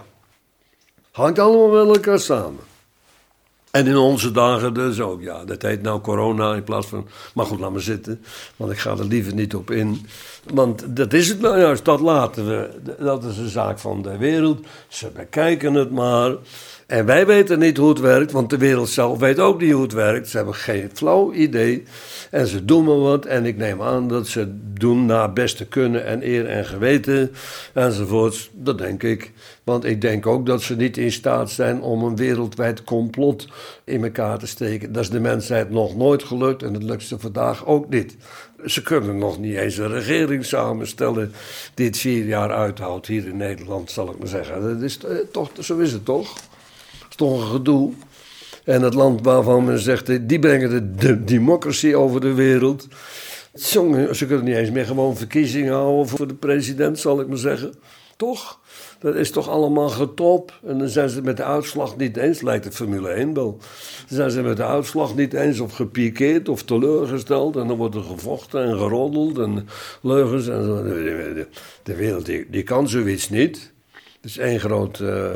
Hangt allemaal met elkaar samen. En in onze dagen dus ook, ja, dat heet nou corona in plaats van, maar goed, laat maar zitten, want ik ga er liever niet op in. Want dat is het nou juist, dat laten we, dat is een zaak van de wereld, ze bekijken het maar. En wij weten niet hoe het werkt, want de wereld zelf weet ook niet hoe het werkt. Ze hebben geen flauw idee en ze doen maar wat. En ik neem aan dat ze doen naar beste kunnen en eer en geweten enzovoorts. Dat denk ik. Want ik denk ook dat ze niet in staat zijn om een wereldwijd complot in elkaar te steken. Dat is de mensheid nog nooit gelukt en het lukt ze vandaag ook niet. Ze kunnen nog niet eens een regering samenstellen die het vier jaar uithoudt hier in Nederland, zal ik maar zeggen. Dat is eh, toch, zo is het toch? Toch een gedoe. En het land waarvan men zegt, die brengen de, de democratie over de wereld. Ze kunnen niet eens meer gewoon verkiezingen houden voor de president, zal ik maar zeggen. Toch? Dat is toch allemaal getop. En dan zijn ze het met de uitslag niet eens, lijkt het Formule één wel. Dan zijn ze met de uitslag niet eens of gepikeerd of teleurgesteld. En dan wordt er gevochten en geroddeld en leugens. En zo. De, de wereld die, die kan zoiets niet. Het is één groot... Uh,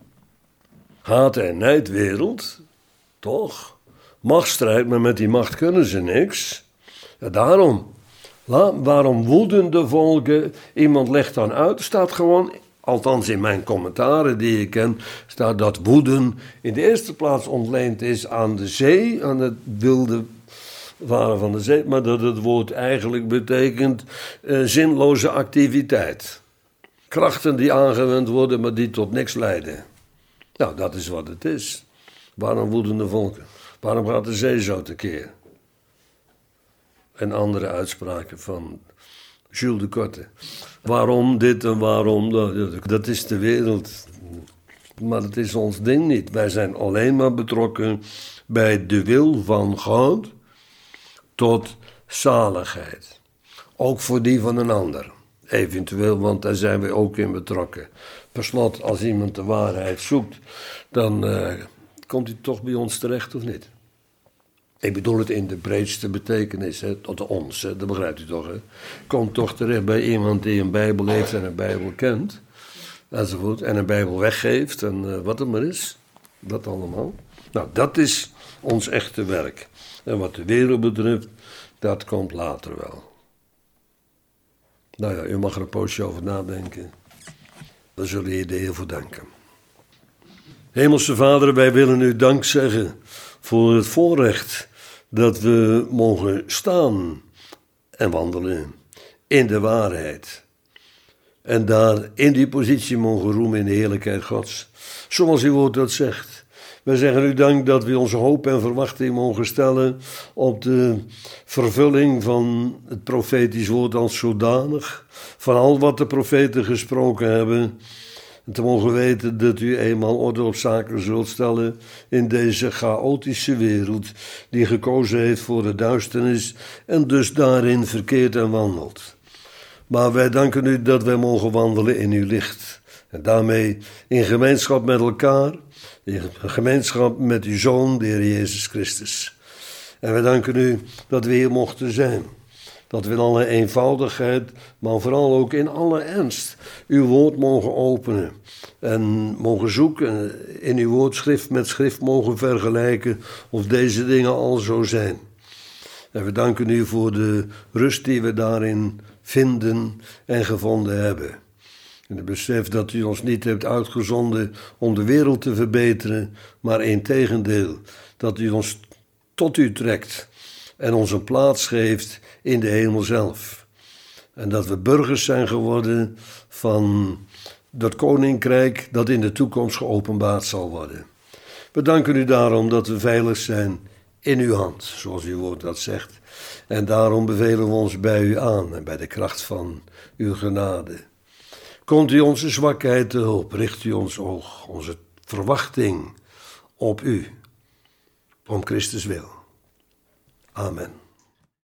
haat- en nijdwereld, toch? Machtsstrijd, maar met die macht kunnen ze niks. Ja, daarom. La, waarom woedende volken? Iemand legt dan uit, er staat gewoon, althans in mijn commentaren die ik ken, staat dat woeden in de eerste plaats ontleend is aan de zee, aan het wilde varen van de zee, maar dat het woord eigenlijk betekent uh, zinloze activiteit. Krachten die aangewend worden, maar die tot niks leiden. Nou, dat is wat het is. Waarom woedende volken? Waarom gaat de zee zo tekeer? En andere uitspraken van Jules de Korte. Waarom dit en waarom dat? Dat is de wereld. Maar het is ons ding niet. Wij zijn alleen maar betrokken bij de wil van God tot zaligheid. Ook voor die van een ander. Eventueel, want daar zijn we ook in betrokken. Per slot, als iemand de waarheid zoekt, dan uh, komt hij toch bij ons terecht of niet? Ik bedoel het in de breedste betekenis, hè, tot ons, hè, dat begrijpt u toch. Hè? Komt toch terecht bij iemand die een Bijbel heeft en een Bijbel kent, enzovoort, en een Bijbel weggeeft en uh, wat het maar is. Dat allemaal. Nou, dat is ons echte werk. En wat de wereld betreft, dat komt later wel. Nou ja, u mag er een poosje over nadenken. Daar zullen je de Heer voor danken. Hemelse Vader, wij willen u dank zeggen voor het voorrecht dat we mogen staan en wandelen in de waarheid. En daar in die positie mogen roemen in de heerlijkheid Gods. Zoals uw woord dat zegt. Wij zeggen u dank dat we onze hoop en verwachting mogen stellen op de vervulling van het profetisch woord als zodanig. Van al wat de profeten gesproken hebben. En te mogen weten dat u eenmaal orde op zaken zult stellen in deze chaotische wereld die gekozen heeft voor de duisternis en dus daarin verkeert en wandelt. Maar wij danken u dat wij mogen wandelen in uw licht. En daarmee in gemeenschap met elkaar, in gemeenschap met uw Zoon, de Heer Jezus Christus. En wij danken u dat we hier mochten zijn. Dat we in alle eenvoudigheid, maar vooral ook in alle ernst, uw woord mogen openen. En mogen zoeken, in uw woord schrift met schrift mogen vergelijken of deze dingen al zo zijn. En we danken u voor de rust die we daarin vinden en gevonden hebben. En het besef dat u ons niet hebt uitgezonden om de wereld te verbeteren, maar integendeel, dat u ons tot u trekt en ons een plaats geeft in de hemel zelf. En dat we burgers zijn geworden van dat koninkrijk dat in de toekomst geopenbaard zal worden. We danken u daarom dat we veilig zijn in uw hand, zoals uw woord dat zegt. En daarom bevelen we ons bij u aan en bij de kracht van uw genade. Komt u onze zwakheid te hulp, richt u ons oog, onze verwachting op u, om Christus wil. Amen.